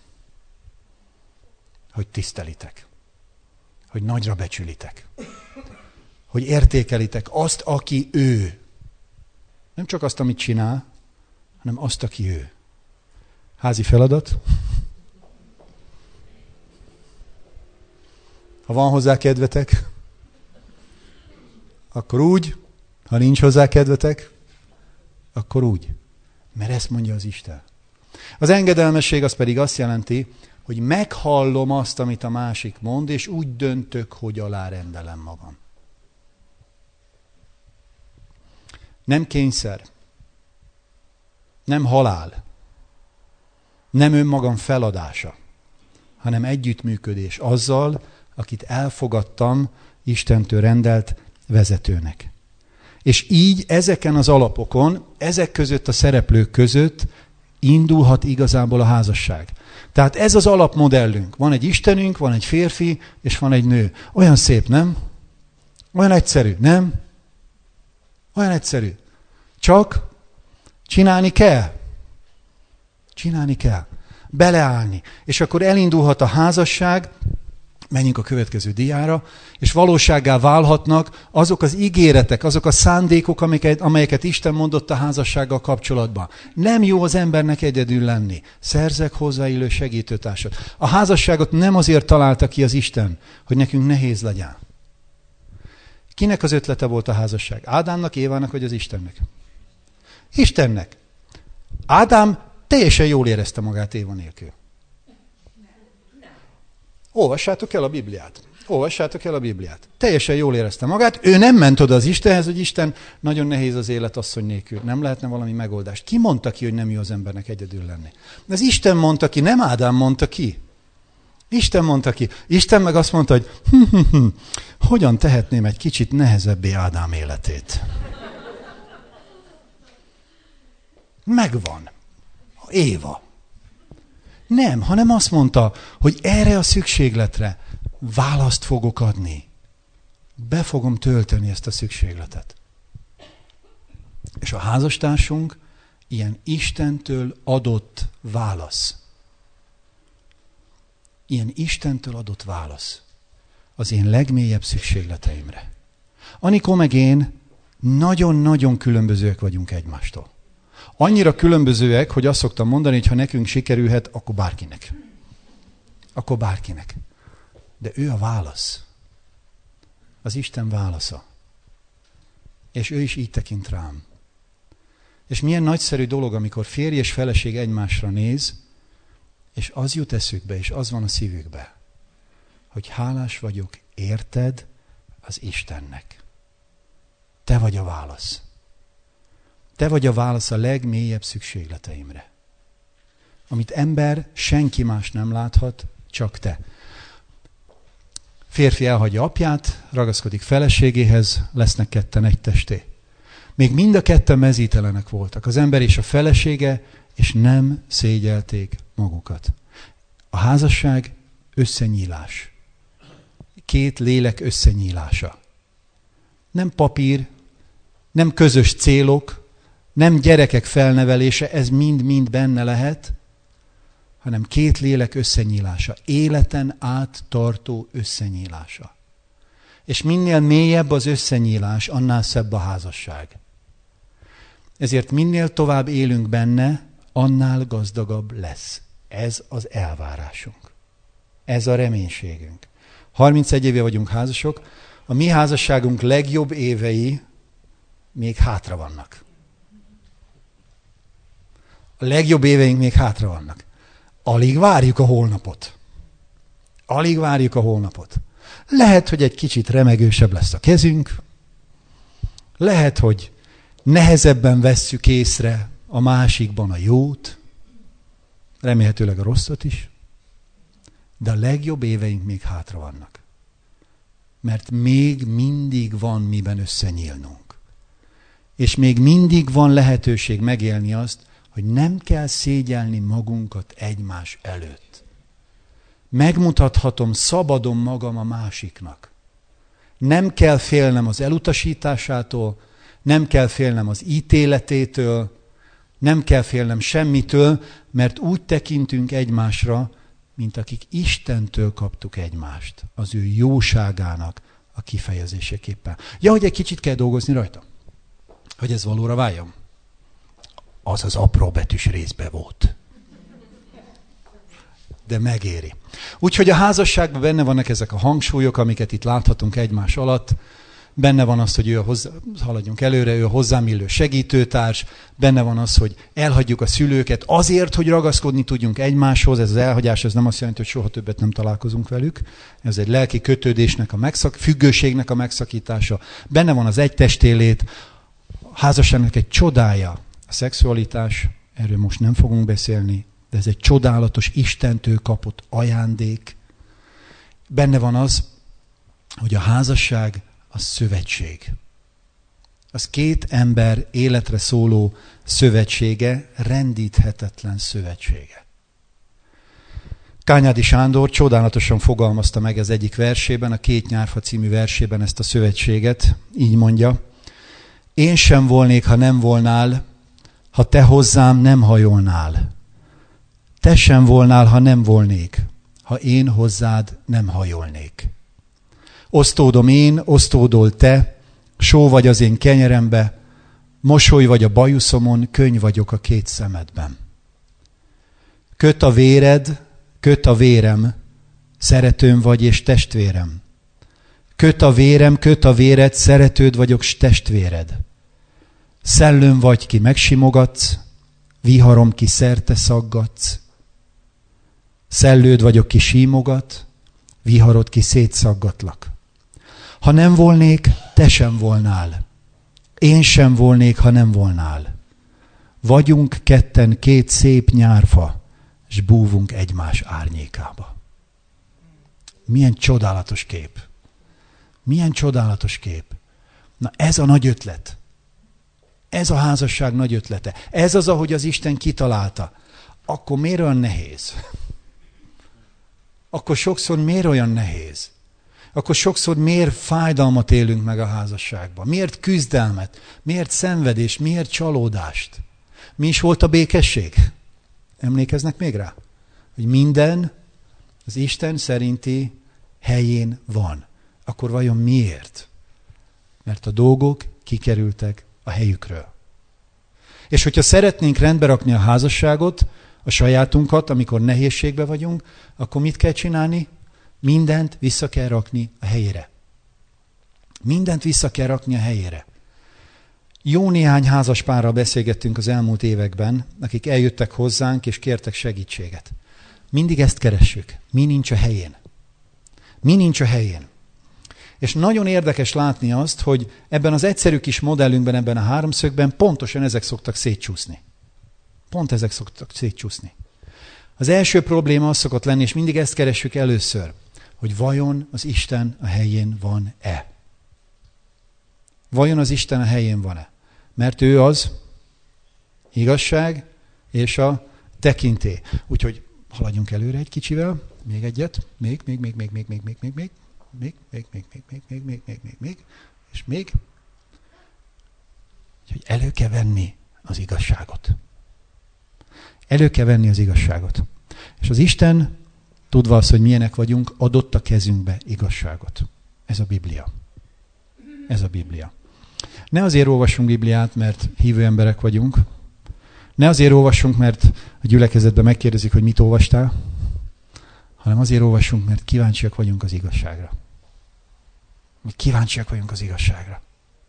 Hogy tisztelitek. Hogy nagyra becsülitek. Hogy értékelitek azt, aki ő. Nem csak azt, amit csinál, hanem azt, aki ő. Házi feladat. Ha van hozzá kedvetek, akkor úgy. Ha nincs hozzá kedvetek, akkor úgy. Mert ezt mondja az Isten. Az engedelmesség az pedig azt jelenti, hogy meghallom azt, amit a másik mond, és úgy döntök, hogy alárendelem magam. Nem kényszer, nem halál, nem önmagam feladása, hanem együttműködés azzal, akit elfogadtam Istentől rendelt vezetőnek. És így ezeken az alapokon, ezek között a szereplők között indulhat igazából a házasság. Tehát ez az alapmodellünk. Van egy Istenünk, van egy férfi, és van egy nő. Olyan szép, nem? Olyan egyszerű, nem? Olyan egyszerű. Csak csinálni kell. Csinálni kell. Beleállni. És akkor elindulhat a házasság, menjünk a következő diára, és valósággá válhatnak azok az ígéretek, azok a szándékok, amelyeket, amelyeket Isten mondott a házassággal kapcsolatban. Nem jó az embernek egyedül lenni. Szerzek hozzáillő segítőtársat. A házasságot nem azért találta ki az Isten, hogy nekünk nehéz legyen. Kinek az ötlete volt a házasság? Ádámnak, Évának, vagy az Istennek? Istennek. Ádám teljesen jól érezte magát Éva nélkül. Olvassátok el a Bibliát. Olvassátok el a Bibliát. Teljesen jól érezte magát. Ő nem ment oda az Istenhez, hogy Isten, nagyon nehéz az élet asszony nélkül. Nem lehetne valami megoldást. Ki mondta ki, hogy nem jó az embernek egyedül lenni? Az Isten mondta ki, nem Ádám mondta ki. Isten mondta ki. Isten meg azt mondta, hogy hm, hm, hm, hogyan tehetném egy kicsit nehezebbé Ádám életét. Megvan. Éva. Nem, hanem azt mondta, hogy erre a szükségletre választ fogok adni. Be fogom tölteni ezt a szükségletet. És a házastársunk ilyen Istentől adott válasz. Ilyen Istentől adott válasz az én legmélyebb szükségleteimre. Anikó meg én nagyon-nagyon különbözőek vagyunk egymástól. Annyira különbözőek, hogy azt szoktam mondani, hogy ha nekünk sikerülhet, akkor bárkinek. Akkor bárkinek. De ő a válasz. Az Isten válasza. És ő is így tekint rám. És milyen nagyszerű dolog, amikor férj és feleség egymásra néz, és az jut eszükbe, és az van a szívükbe, hogy hálás vagyok, érted, az Istennek. Te vagy a válasz. Te vagy a válasz a legmélyebb szükségleteimre. Amit ember, senki más nem láthat, csak te. Férfi elhagyja apját, ragaszkodik feleségéhez, lesznek ketten egy testé. Még mind a ketten mezítelenek voltak, az ember és a felesége, és nem szégyelték magukat. A házasság összenyílás. Két lélek összenyílása. Nem papír, nem közös célok, nem gyerekek felnevelése, ez mind-mind benne lehet, hanem két lélek összenyílása, életen át tartó összenyílása. És minél mélyebb az összenyílás, annál szebb a házasság. Ezért minél tovább élünk benne, annál gazdagabb lesz. Ez az elvárásunk. Ez a reménységünk. harmincegy éve vagyunk házasok, a mi házasságunk legjobb évei még hátra vannak. A legjobb éveink még hátra vannak. Alig várjuk a holnapot. Alig várjuk a holnapot. Lehet, hogy egy kicsit remegősebb lesz a kezünk. Lehet, hogy nehezebben vesszük észre a másikban a jót. Remélhetőleg a rosszat is. De a legjobb éveink még hátra vannak. Mert még mindig van miben összenyílnunk. És még mindig van lehetőség megélni azt, hogy nem kell szégyelni magunkat egymás előtt. Megmutathatom szabadon magam a másiknak. Nem kell félnem az elutasításától, nem kell félnem az ítéletétől, nem kell félnem semmitől, mert úgy tekintünk egymásra, mint akik Istentől kaptuk egymást, az ő jóságának a kifejezéseképpen. Ja, hogy egy kicsit kell dolgozni rajta, hogy ez valóra váljon. Az az apró betűs részbe volt. De megéri. Úgyhogy a házasságban benne vannak ezek a hangsúlyok, amiket itt láthatunk egymás alatt. Benne van az, hogy ő a hozzá, haladjunk előre, ő a hozzám illő segítőtárs. Benne van az, hogy elhagyjuk a szülőket azért, hogy ragaszkodni tudjunk egymáshoz. Ez az elhagyás, ez nem azt jelenti, hogy soha többet nem találkozunk velük. Ez egy lelki kötődésnek, a megszak, függőségnek a megszakítása. Benne van az egytestélét. A házasságnak egy csodája. A szexualitás, erről most nem fogunk beszélni, de ez egy csodálatos, Istentől kapott ajándék. Benne van az, hogy a házasság az szövetség. Az két ember életre szóló szövetsége, rendíthetetlen szövetsége. Kányádi Sándor csodálatosan fogalmazta meg az egyik versében, a Két nyárfa című versében ezt a szövetséget, így mondja: én sem volnék, ha nem volnál, ha te hozzám nem hajolnál. Te sem volnál, ha nem volnék, ha én hozzád nem hajolnék. Osztódom én, osztódol te, só vagy az én kenyerembe, mosoly vagy a bajuszomon, könny vagyok a két szemedben. Köt a véred, köt a vérem, szeretőm vagy és testvérem. Köt a vérem, köt a véred, szeretőd vagyok s testvéred. Szellőm vagy, ki megsimogatsz, viharom, ki szerte szaggatsz. Szellőd vagyok, ki símogat, viharod, ki szétszaggatlak. Ha nem volnék, te sem volnál. Én sem volnék, ha nem volnál. Vagyunk ketten két szép nyárfa, s búvunk egymás árnyékába. Milyen csodálatos kép. Milyen csodálatos kép. Na ez a nagy ötlet. Ez a házasság nagy ötlete. Ez az, ahogy az Isten kitalálta. Akkor miért olyan nehéz? akkor sokszor miért olyan nehéz? Akkor sokszor miért fájdalmat élünk meg a házasságban? Miért küzdelmet? Miért szenvedést? Miért csalódást? Mi is volt a békesség? Emlékeznek még rá? Hogy minden az Isten szerinti helyén van. Akkor vajon miért? Mert a dolgok kikerültek a helyükről. És hogyha szeretnénk rendbe rakni a házasságot, a sajátunkat, amikor nehézségbe vagyunk, akkor mit kell csinálni? Mindent vissza kell rakni a helyére. Mindent vissza kell rakni a helyére. Jó néhány házaspárral beszélgettünk az elmúlt években, akik eljöttek hozzánk és kértek segítséget. Mindig ezt keressük. Mi nincs a helyén? Mi nincs a helyén? És nagyon érdekes látni azt, hogy ebben az egyszerű kis modellünkben, ebben a háromszögben pontosan ezek szoktak szétcsúszni. Pont ezek szoktak szétcsúszni. Az első probléma az szokott lenni, és mindig ezt keressük először, hogy vajon az Isten a helyén van-e? Vajon az Isten a helyén van-e? Mert ő az igazság és a tekintély. Úgyhogy haladjunk előre egy kicsivel, még egyet, még, még, még, még, még, még, még, még, még, még, még, még, még, még, még, még, még, még, még, és még. Úgyhogy elő kell venni az igazságot. Elő kell venni az igazságot. És az Isten, tudva azt, hogy milyenek vagyunk, adott a kezünkbe igazságot. Ez a Biblia. Ez a Biblia. Ne azért olvassunk Bibliát, mert hívő emberek vagyunk. Ne azért olvassunk, mert a gyülekezetben megkérdezik, hogy mit olvastál, hanem azért olvassunk, mert kíváncsiak vagyunk az igazságra. Mi kíváncsiak vagyunk az igazságra.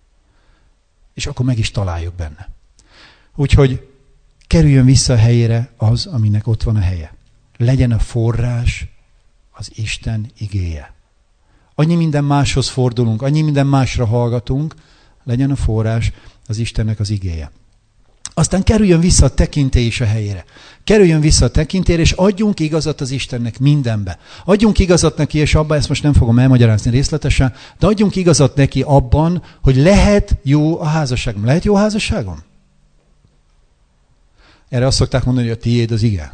És akkor meg is találjuk benne. Úgyhogy kerüljön vissza a helyére az, aminek ott van a helye. Legyen a forrás az Isten igéje. Annyi minden máshoz fordulunk, annyi minden másra hallgatunk, legyen a forrás az Istennek az igéje. Aztán kerüljön vissza a tekintély is a helyére. Kerüljön vissza a tekintélyre, és adjunk igazat az Istennek mindenbe. Adjunk igazat neki, és abban, ezt most nem fogom elmagyarázni részletesen, de adjunk igazat neki abban, hogy lehet jó a házasságom. Lehet jó a házasságom? Erre azt szokták mondani, hogy a tiéd az ige.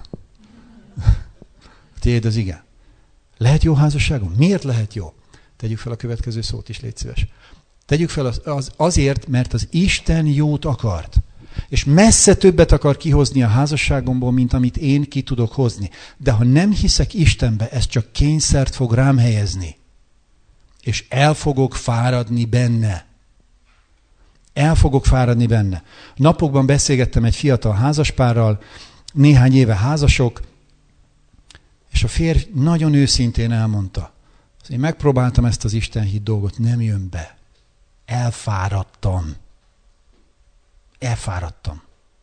A tiéd az ige. Lehet jó házasságom? Miért lehet jó? Tegyük fel a következő szót is, légy szíves. Tegyük fel az, az, azért, mert az Isten jót akart. És messze többet akar kihozni a házasságomból, mint amit én ki tudok hozni. De ha nem hiszek Istenbe, ez csak kényszert fog rám helyezni. És el fogok fáradni benne. El fogok fáradni benne. Napokban beszélgettem egy fiatal házaspárral, néhány éve házasok, és a férj nagyon őszintén elmondta. Én megpróbáltam ezt az Istenhit dolgot, nem jön be. Elfáradtam. Elfáradtam.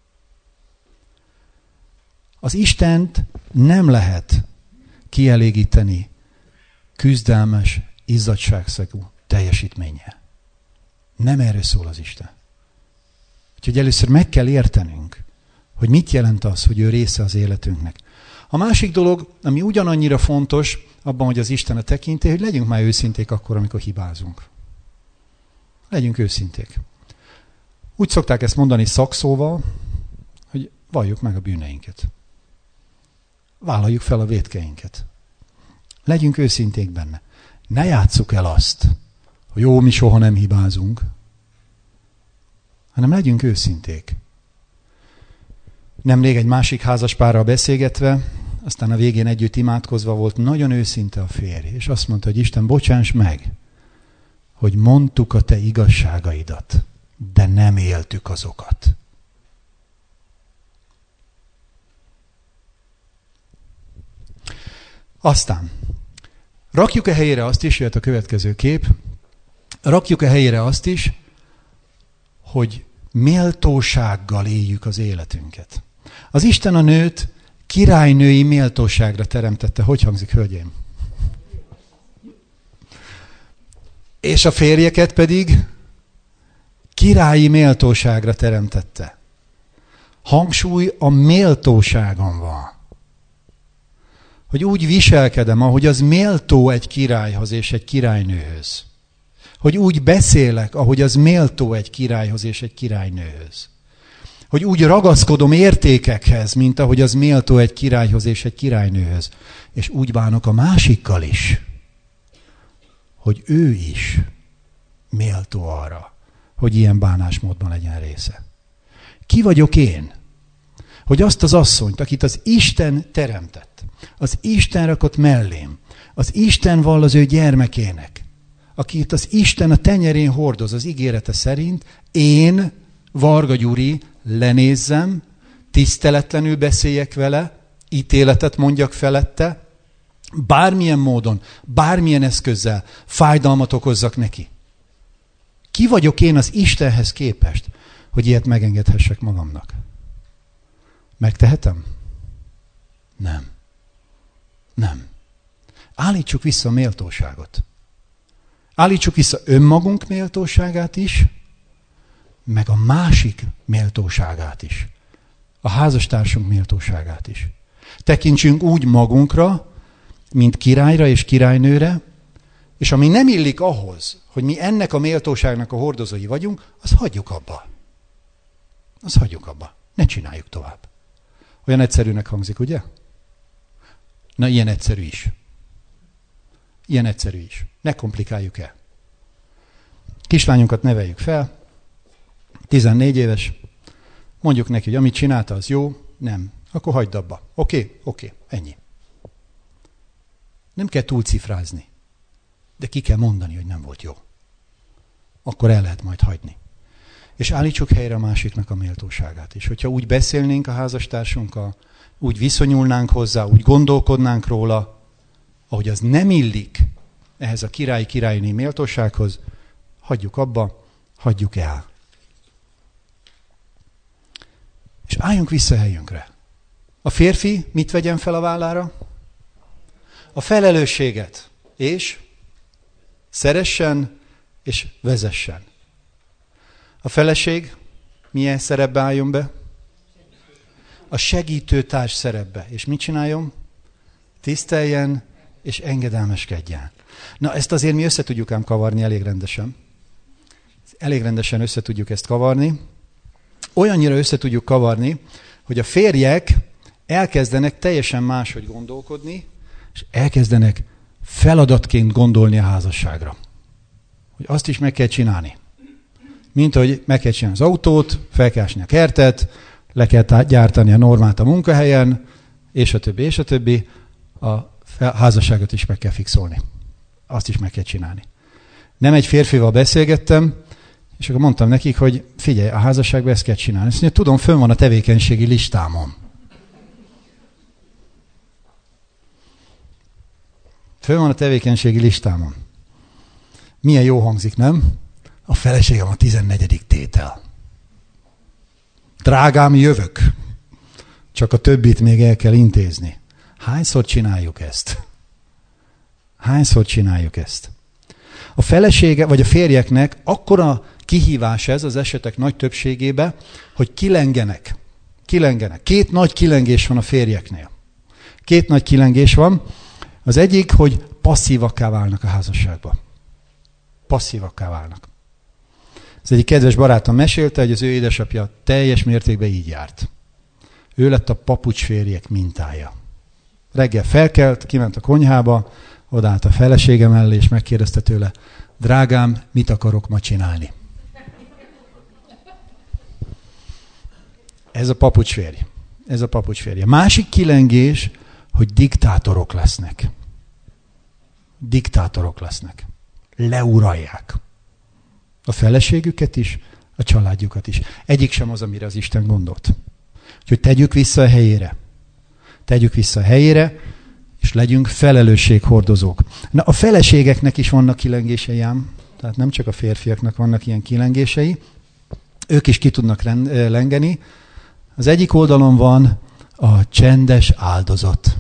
Az Istent nem lehet kielégíteni küzdelmes, izzadságszagú teljesítménnyel. Nem erről szól az Isten. Úgyhogy először meg kell értenünk, hogy mit jelent az, hogy ő része az életünknek. A másik dolog, ami ugyanannyira fontos, abban, hogy az Isten a tekintély, hogy legyünk már őszinték akkor, amikor hibázunk. Legyünk őszinték. Úgy szokták ezt mondani szakszóval, hogy valljuk meg a bűneinket. Vállaljuk fel a vétkeinket. Legyünk őszinték benne. Ne játsszuk el azt, hogy jó, mi soha nem hibázunk, hanem legyünk őszinték. Nemrég egy másik házaspárral beszélgetve, aztán a végén együtt imádkozva volt, nagyon őszinte a férj, és azt mondta, hogy Isten, bocsáss meg, hogy mondtuk a te igazságaidat, de nem éltük azokat. Aztán rakjuk a helyére azt is, jöhet a következő kép, rakjuk a helyére azt is, hogy méltósággal éljük az életünket. Az Isten a nőt királynői méltóságra teremtette. Hogy hangzik, hölgyeim? És a férjeket pedig királyi méltóságra teremtette. Hangsúly a méltóságon van. Hogy úgy viselkedem, ahogy az méltó egy királyhoz és egy királynőhöz. Hogy úgy beszélek, ahogy az méltó egy királyhoz és egy királynőhöz. Hogy úgy ragaszkodom értékekhez, mint ahogy az méltó egy királyhoz és egy királynőhöz. És úgy bánok a másikkal is, hogy ő is méltó arra, hogy ilyen bánásmódban legyen része. Ki vagyok én? Hogy azt az asszonyt, akit az Isten teremtett, az Isten rakott mellém, az Isten vall az ő gyermekének, akit az Isten a tenyerén hordoz az ígérete szerint, én, Varga Gyuri, lenézzem, tiszteletlenül beszéljek vele, ítéletet mondjak felette, bármilyen módon, bármilyen eszközzel fájdalmat okozzak neki. Ki vagyok én az Istenhez képest, hogy ilyet megengedhessek magamnak? Megtehetem? Nem. Nem. Állítsuk vissza a méltóságot. Állítsuk vissza önmagunk méltóságát is, meg a másik méltóságát is. A házastársunk méltóságát is. Tekintsünk úgy magunkra, mint királyra és királynőre, és ami nem illik ahhoz, hogy mi ennek a méltóságnak a hordozói vagyunk, az hagyjuk abba. Az hagyjuk abba. Ne csináljuk tovább. Olyan egyszerűnek hangzik, ugye? Na, ilyen egyszerű is. Ilyen egyszerű is. Ne komplikáljuk el. Kislányunkat neveljük fel, tizennégy éves, mondjuk neki, hogy amit csinálta, az jó, nem. Akkor hagyd abba. Oké, okay, oké, okay, ennyi. Nem kell túlcifrázni, de ki kell mondani, hogy nem volt jó. Akkor el lehet majd hagyni. És állítsuk helyre a másiknak a méltóságát is. Hogyha úgy beszélnénk a házastársunkkal, úgy viszonyulnánk hozzá, úgy gondolkodnánk róla, ahogy az nem illik ehhez a királyi királyné méltósághoz, hagyjuk abba, hagyjuk el. És álljunk vissza helyünkre. A férfi mit vegyen fel a vállára? A felelősséget. És szeressen és vezessen. A feleség milyen szerepbe álljon be? A segítőtárs szerepbe. És mit csináljon? Tiszteljen és engedelmeskedjen. Na, ezt azért mi össze tudjuk ám kavarni elég rendesen. Elég rendesen össze tudjuk ezt kavarni. Olyannyira össze tudjuk kavarni, hogy a férjek elkezdenek teljesen máshogy gondolkodni, és elkezdenek feladatként gondolni a házasságra. Hogy azt is meg kell csinálni. Mint hogy meg kell csinálni az autót, fel kell ásni a kertet, le kell gyártani a normát a munkahelyen, és a többi, és a többi. A házasságot is meg kell fixolni. Azt is meg kell csinálni. Nem egy férfival beszélgettem, és akkor mondtam nekik, hogy figyelj, a házasságban ezt kell csinálni. Azt mondja, tudom, fönn van a tevékenységi listámon. Fönn van a tevékenységi listámon. Milyen jó hangzik, nem? A feleségem a tizennegyedik tétel. Drágám, jövök. Csak a többit még el kell intézni. Hányszor csináljuk ezt? Hányszor csináljuk ezt? A felesége, vagy a férjeknek akkora kihívás ez az esetek nagy többségében, hogy kilengenek. Kilengenek. Két nagy kilengés van a férjeknél. Két nagy kilengés van. Az egyik, hogy passzívakká válnak a házasságban. Passzívakká válnak. Az egyik kedves barátom mesélte, hogy az ő édesapja teljes mértékben így járt. Ő lett a papucsférjek mintája. Reggel felkelt, kiment a konyhába, odállt a felesége mellé, és megkérdezte tőle, drágám, mit akarok ma csinálni? Ez a papucsférj. Ez a papucsférje. Másik kilengés, hogy diktátorok lesznek. Diktátorok lesznek. Leuralják. A feleségüket is, a családjukat is. Egyik sem az, amire az Isten gondolt. Úgyhogy tegyük vissza a helyére. Tegyük vissza a helyére, és legyünk felelősséghordozók. Na, a feleségeknek is vannak kilengései ám. Tehát nem csak a férfiaknak vannak ilyen kilengései. Ők is ki tudnak lengeni. Az egyik oldalon van a csendes áldozat.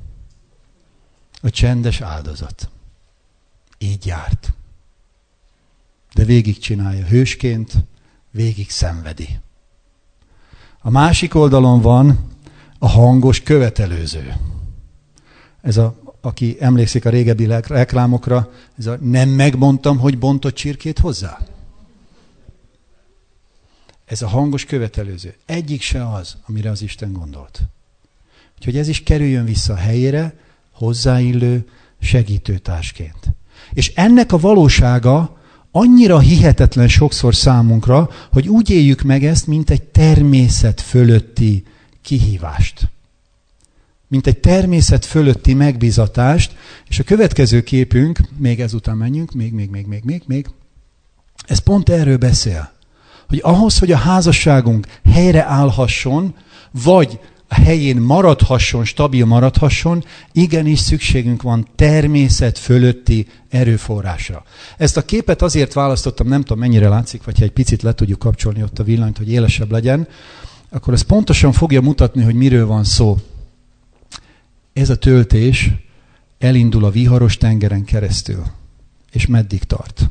A csendes áldozat. Így járt. De végig csinálja hősként, végig szenvedi. A másik oldalon van a hangos követelőző. Ez a, aki emlékszik a régebbi reklámokra, ez a nem megmondtam, hogy bontott csirkét hozzá. Ez a hangos követelőző. Egyik se az, amire az Isten gondolt. Úgyhogy ez is kerüljön vissza a helyére, hozzáillő segítőtársként. És ennek a valósága annyira hihetetlen sokszor számunkra, hogy úgy éljük meg ezt, mint egy természet fölötti kihívást. Mint egy természet fölötti megbízatást, és a következő képünk, még ezután menjünk, még, még, még, még, még, még, ez pont erről beszél, hogy ahhoz, hogy a házasságunk helyre állhasson, vagy a helyén maradhasson, stabil maradhasson, igenis szükségünk van természet fölötti erőforrásra. Ezt a képet azért választottam, nem tudom mennyire látszik, vagy ha egy picit le tudjuk kapcsolni ott a villanyt, hogy élesebb legyen, akkor ez pontosan fogja mutatni, hogy miről van szó. Ez a töltés elindul a viharos tengeren keresztül. És meddig tart?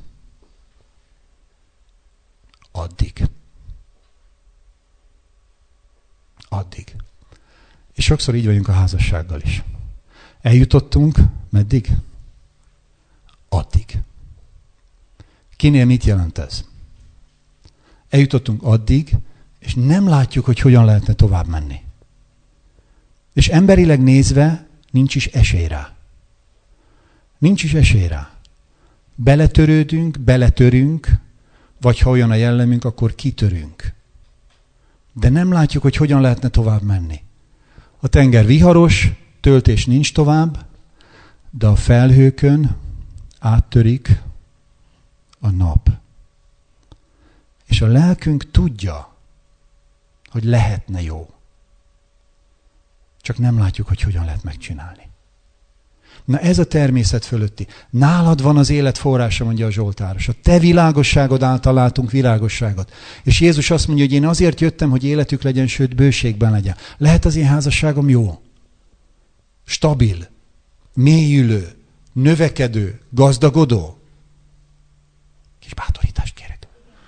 Addig. Addig. És sokszor így vagyunk a házassággal is. Eljutottunk, meddig? Addig. Kinél mit jelent ez? Eljutottunk addig, és nem látjuk, hogy hogyan lehetne tovább menni. És emberileg nézve nincs is esély rá. Nincs is esély rá. Beletörődünk, beletörünk, vagy ha olyan a jellemünk, akkor kitörünk. De nem látjuk, hogy hogyan lehetne tovább menni. A tenger viharos, töltés nincs tovább, de a felhőkön áttörik a nap. És a lelkünk tudja, hogy lehetne jó. Csak nem látjuk, hogy hogyan lehet megcsinálni. Na ez a természet fölötti. Nálad van az élet forrása, mondja a Zsoltáros. A te világosságod által látunk világosságot. És Jézus azt mondja, hogy én azért jöttem, hogy életük legyen, sőt bőségben legyen. Lehet az én házasságom jó? Stabil, mélyülő, növekedő, gazdagodó? Kis bátorítást kérek.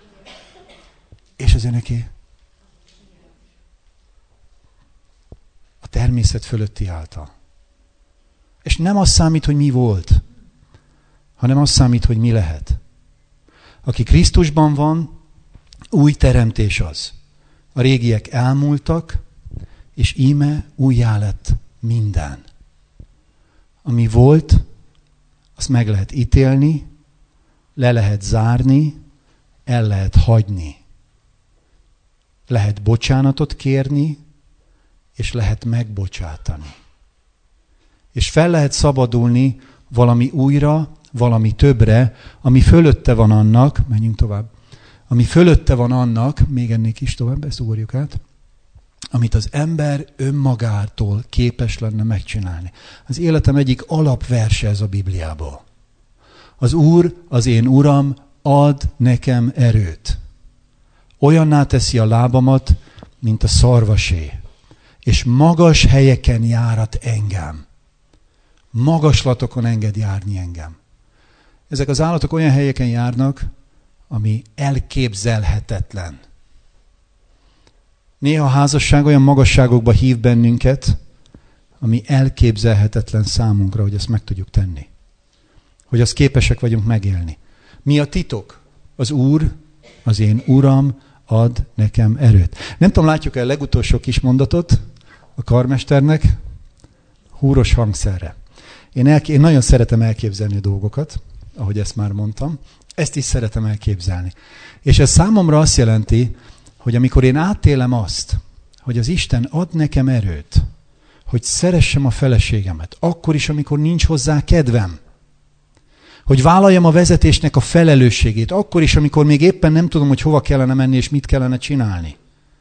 És az önöké? A természet fölötti által. És nem az számít, hogy mi volt, hanem az számít, hogy mi lehet. Aki Krisztusban van, új teremtés az. A régiek elmúltak, és íme újjá lett minden. Ami volt, azt meg lehet ítélni, le lehet zárni, el lehet hagyni. Lehet bocsánatot kérni, és lehet megbocsátani. És fel lehet szabadulni valami újra, valami többre, ami fölötte van annak, menjünk tovább, ami fölötte van annak, még ennél is tovább, ezt ugorjuk át, amit az ember önmagától képes lenne megcsinálni. Az életem egyik alapverse ez a Bibliából. Az Úr, az én Uram, ad nekem erőt. Olyanná teszi a lábamat, mint a szarvasé, és magas helyeken járat engem. Magaslatokon enged járni engem. Ezek az állatok olyan helyeken járnak, ami elképzelhetetlen. Néha a házasság olyan magasságokba hív bennünket, ami elképzelhetetlen számunkra, hogy ezt meg tudjuk tenni. Hogy azt képesek vagyunk megélni. Mi a titok? Az Úr, az én Uram ad nekem erőt. Nem tudom, látjuk-e a legutolsó kis mondatot a karmesternek? Húros hangszerre. Én, elké- én nagyon szeretem elképzelni a dolgokat, ahogy ezt már mondtam. Ezt is szeretem elképzelni. És ez számomra azt jelenti, hogy amikor én átélem azt, hogy az Isten ad nekem erőt, hogy szeressem a feleségemet, akkor is, amikor nincs hozzá kedvem, hogy vállaljam a vezetésnek a felelősségét, akkor is, amikor még éppen nem tudom, hogy hova kellene menni és mit kellene csinálni.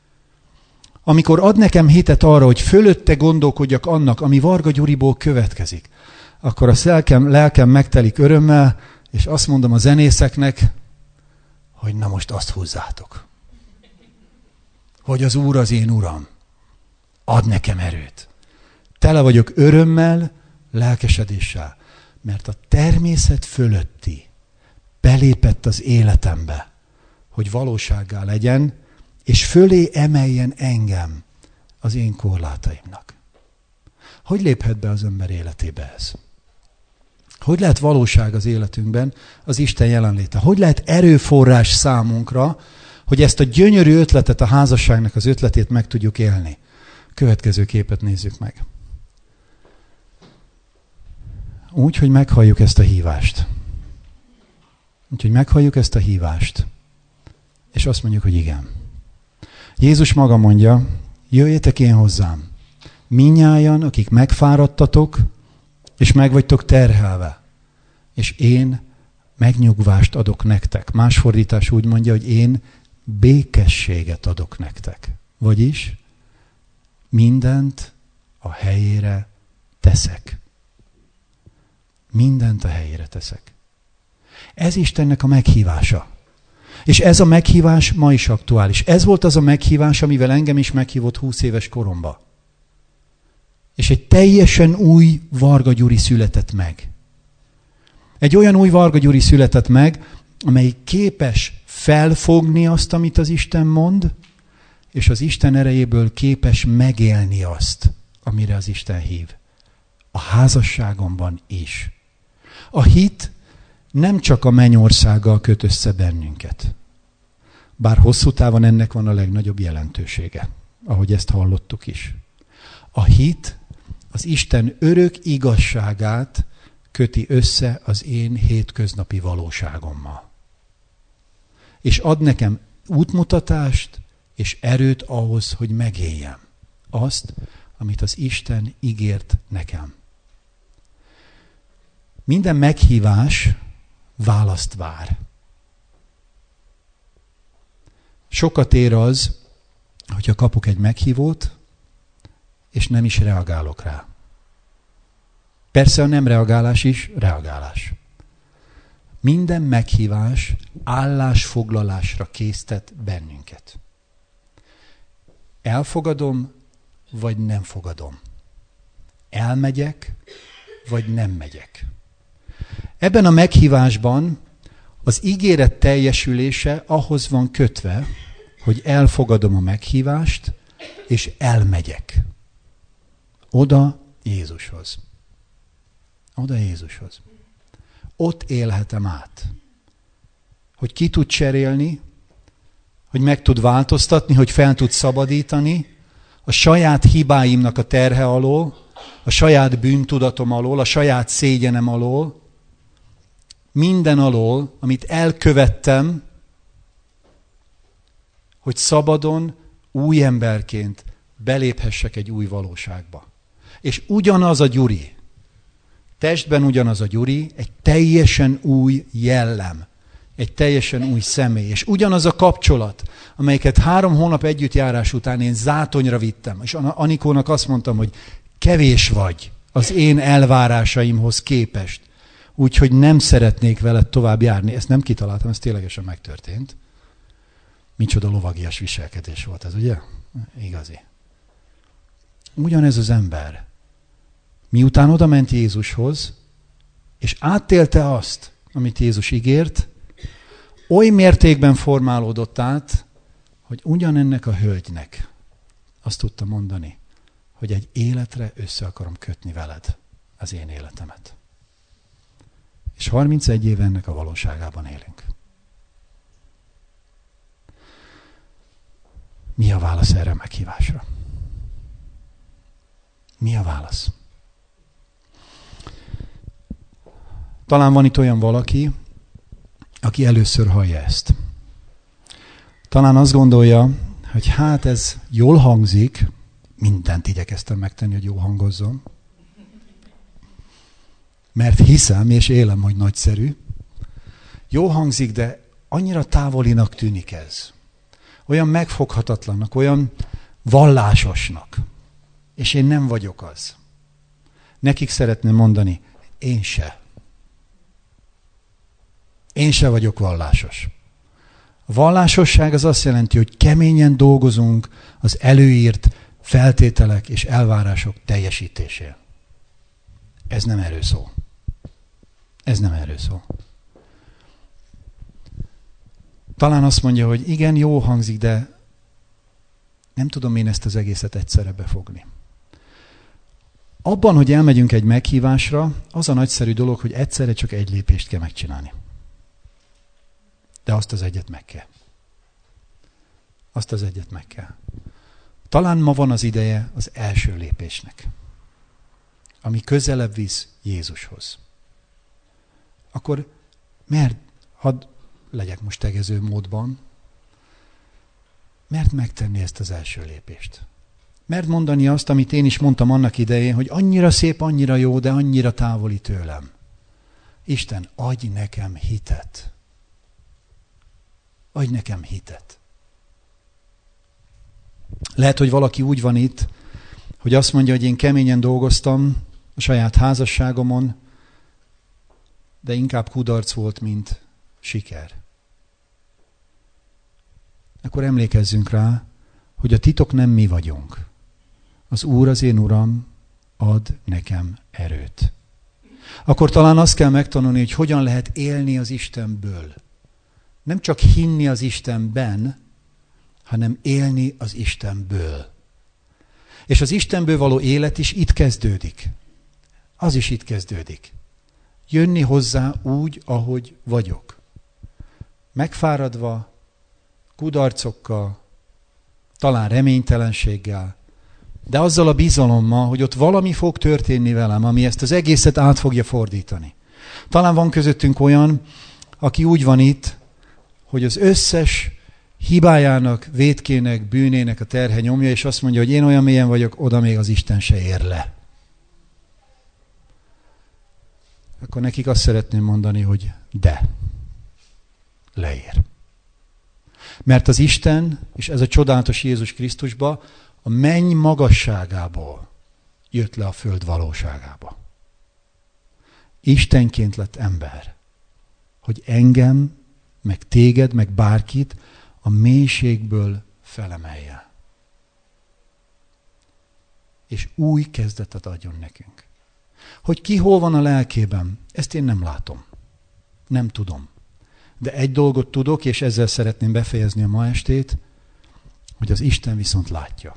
Amikor ad nekem hitet arra, hogy fölötte gondolkodjak annak, ami Varga Gyuriból következik, akkor a lelkem, lelkem megtelik örömmel, és azt mondom a zenészeknek, hogy na most azt húzzátok. Hogy az Úr az én Uram. Ad nekem erőt. Tele vagyok örömmel, lelkesedéssel, mert a természet fölötti belépett az életembe, hogy valósággá legyen, és fölé emeljen engem az én korlátaimnak. Hogy léphet be az ember életébe ez? Hogy lehet valóság az életünkben az Isten jelenléte? Hogy lehet erőforrás számunkra, hogy ezt a gyönyörű ötletet, a házasságnak az ötletét meg tudjuk élni. Következő képet nézzük meg. Úgy, hogy meghalljuk ezt a hívást. Úgyhogy meghalljuk ezt a hívást. És azt mondjuk, hogy igen. Jézus maga mondja, jöjjetek én hozzám. Mindnyájan, akik megfáradtatok, és meg vagytok terhelve. És én megnyugvást adok nektek. Más fordítás úgy mondja, hogy én békességet adok nektek. Vagyis mindent a helyére teszek. Mindent a helyére teszek. Ez Istennek a meghívása. És ez a meghívás ma is aktuális. Ez volt az a meghívás, amivel engem is meghívott húsz éves koromba. És egy teljesen új Varga Gyuri született meg. Egy olyan új Varga Gyuri született meg, amely képes felfogni azt, amit az Isten mond, és az Isten erejéből képes megélni azt, amire az Isten hív. A házasságomban is. A hit nem csak a mennyországgal köt össze bennünket. Bár hosszú távon ennek van a legnagyobb jelentősége, ahogy ezt hallottuk is. A hit az Isten örök igazságát köti össze az én hétköznapi valóságommal. És ad nekem útmutatást és erőt ahhoz, hogy megéljem azt, amit az Isten ígért nekem. Minden meghívás választ vár. Sokat ér az, hogyha kapok egy meghívót, és nem is reagálok rá. Persze a nem reagálás is reagálás. Minden meghívás állásfoglalásra késztet bennünket. Elfogadom, vagy nem fogadom. Elmegyek, vagy nem megyek. Ebben a meghívásban az ígéret teljesülése ahhoz van kötve, hogy elfogadom a meghívást, és elmegyek. Oda Jézushoz. Oda Jézushoz. Ott élhetem át. Hogy ki tud cserélni, hogy meg tud változtatni, hogy fel tud szabadítani a saját hibáimnak a terhe alól, a saját bűntudatom alól, a saját szégyenem alól, minden alól, amit elkövettem, hogy szabadon, új emberként beléphessek egy új valóságba. És ugyanaz a Gyuri, testben ugyanaz a Gyuri, egy teljesen új jellem, egy teljesen új személy, és ugyanaz a kapcsolat, amelyiket három hónap együttjárás után én zátonyra vittem, és Anikónak azt mondtam, hogy kevés vagy az én elvárásaimhoz képest, úgyhogy nem szeretnék veled tovább járni. Ezt nem kitaláltam, ez ténylegesen megtörtént. Micsoda lovagias viselkedés volt ez, ugye? Igazi. Ugyanez az ember. Miután oda ment Jézushoz, és átélte azt, amit Jézus ígért, oly mértékben formálódott át, hogy ugyanennek a hölgynek azt tudta mondani, hogy egy életre össze akarom kötni veled az én életemet. És harmincegy éve ennek a valóságában élünk. Mi a válasz erre a meghívásra? Mi a válasz? Talán van itt olyan valaki, aki először hallja ezt. Talán azt gondolja, hogy hát ez jól hangzik, mindent igyekeztem megtenni, hogy jól hangozzon, mert hiszem és élem, hogy nagyszerű. Jól hangzik, de annyira távolinak tűnik ez. Olyan megfoghatatlannak, olyan vallásosnak. És én nem vagyok az. Nekik szeretném mondani, én se. Én se vagyok vallásos. A vallásosság az azt jelenti, hogy keményen dolgozunk az előírt feltételek és elvárások teljesítésén. Ez nem erről szól. Ez nem erről szól. Talán azt mondja, hogy igen, jó hangzik, de nem tudom én ezt az egészet egyszerre befogni. Abban, hogy elmegyünk egy meghívásra, az a nagyszerű dolog, hogy egyszerre csak egy lépést kell megcsinálni. De azt az egyet meg kell. azt az egyet meg kell. Talán ma van az ideje az első lépésnek, ami közelebb visz Jézushoz. Akkor mert, hadd legyek most tegező módban, mert megtenni ezt az első lépést. Mert mondani azt, amit én is mondtam annak idején, hogy annyira szép, annyira jó, de annyira távoli tőlem. Isten, adj nekem hitet. Adj nekem hitet. Lehet, hogy valaki úgy van itt, hogy azt mondja, hogy én keményen dolgoztam a saját házasságomon, de inkább kudarc volt, mint siker. Akkor emlékezzünk rá, hogy a titok nem mi vagyunk. Az Úr, az én Uram, ad nekem erőt. Akkor talán azt kell megtanulni, hogy hogyan lehet élni az Istenből. Nem csak hinni az Istenben, hanem élni az Istenből. És az Istenből való élet is itt kezdődik. Az is itt kezdődik. Jönni hozzá úgy, ahogy vagyok. Megfáradva, kudarcokkal, talán reménytelenséggel, de azzal a bizalommal, hogy ott valami fog történni velem, ami ezt az egészet át fogja fordítani. Talán van közöttünk olyan, aki úgy van itt, hogy az összes hibájának, vétkének, bűnének a terhe nyomja, és azt mondja, hogy én olyan mélyen vagyok, oda még az Isten se ér le. Akkor nekik azt szeretném mondani, hogy de. Leér. Mert az Isten, és ez a csodálatos Jézus Krisztusba, a menny magasságából jött le a föld valóságába. Istenként lett ember, hogy engem, meg téged, meg bárkit a mélységből felemelje. És új kezdetet adjon nekünk. Hogy ki hol van a lelkében, ezt én nem látom. Nem tudom. De egy dolgot tudok, és ezzel szeretném befejezni a ma estét, hogy az Isten viszont látja.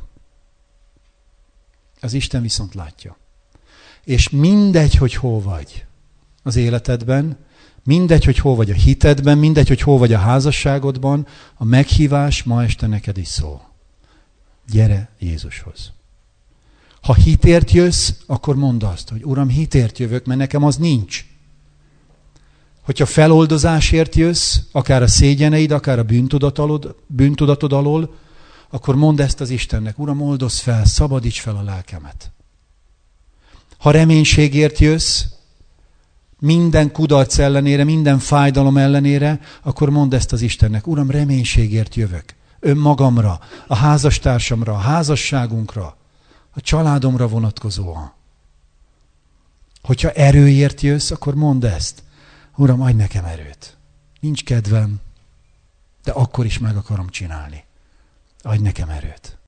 Az Isten viszont látja. És mindegy, hogy hol vagy az életedben, mindegy, hogy hol vagy a hitedben, mindegy, hogy hol vagy a házasságodban, a meghívás ma este neked is szól. Gyere Jézushoz. Ha hitért jössz, akkor mondd azt, hogy Uram, hitért jövök, mert nekem az nincs. Hogyha feloldozásért jössz, akár a szégyeneid, akár a bűntudatod, bűntudatod alól, akkor mondd ezt az Istennek, Uram, oldozz fel, szabadíts fel a lelkemet. Ha reménységért jössz, minden kudarc ellenére, minden fájdalom ellenére, akkor mondd ezt az Istennek, Uram, reménységért jövök. Önmagamra, a házastársamra, a házasságunkra, a családomra vonatkozóan. Hogyha erőért jössz, akkor mondd ezt. Uram, adj nekem erőt. Nincs kedvem, de akkor is meg akarom csinálni. Adj nekem erőt.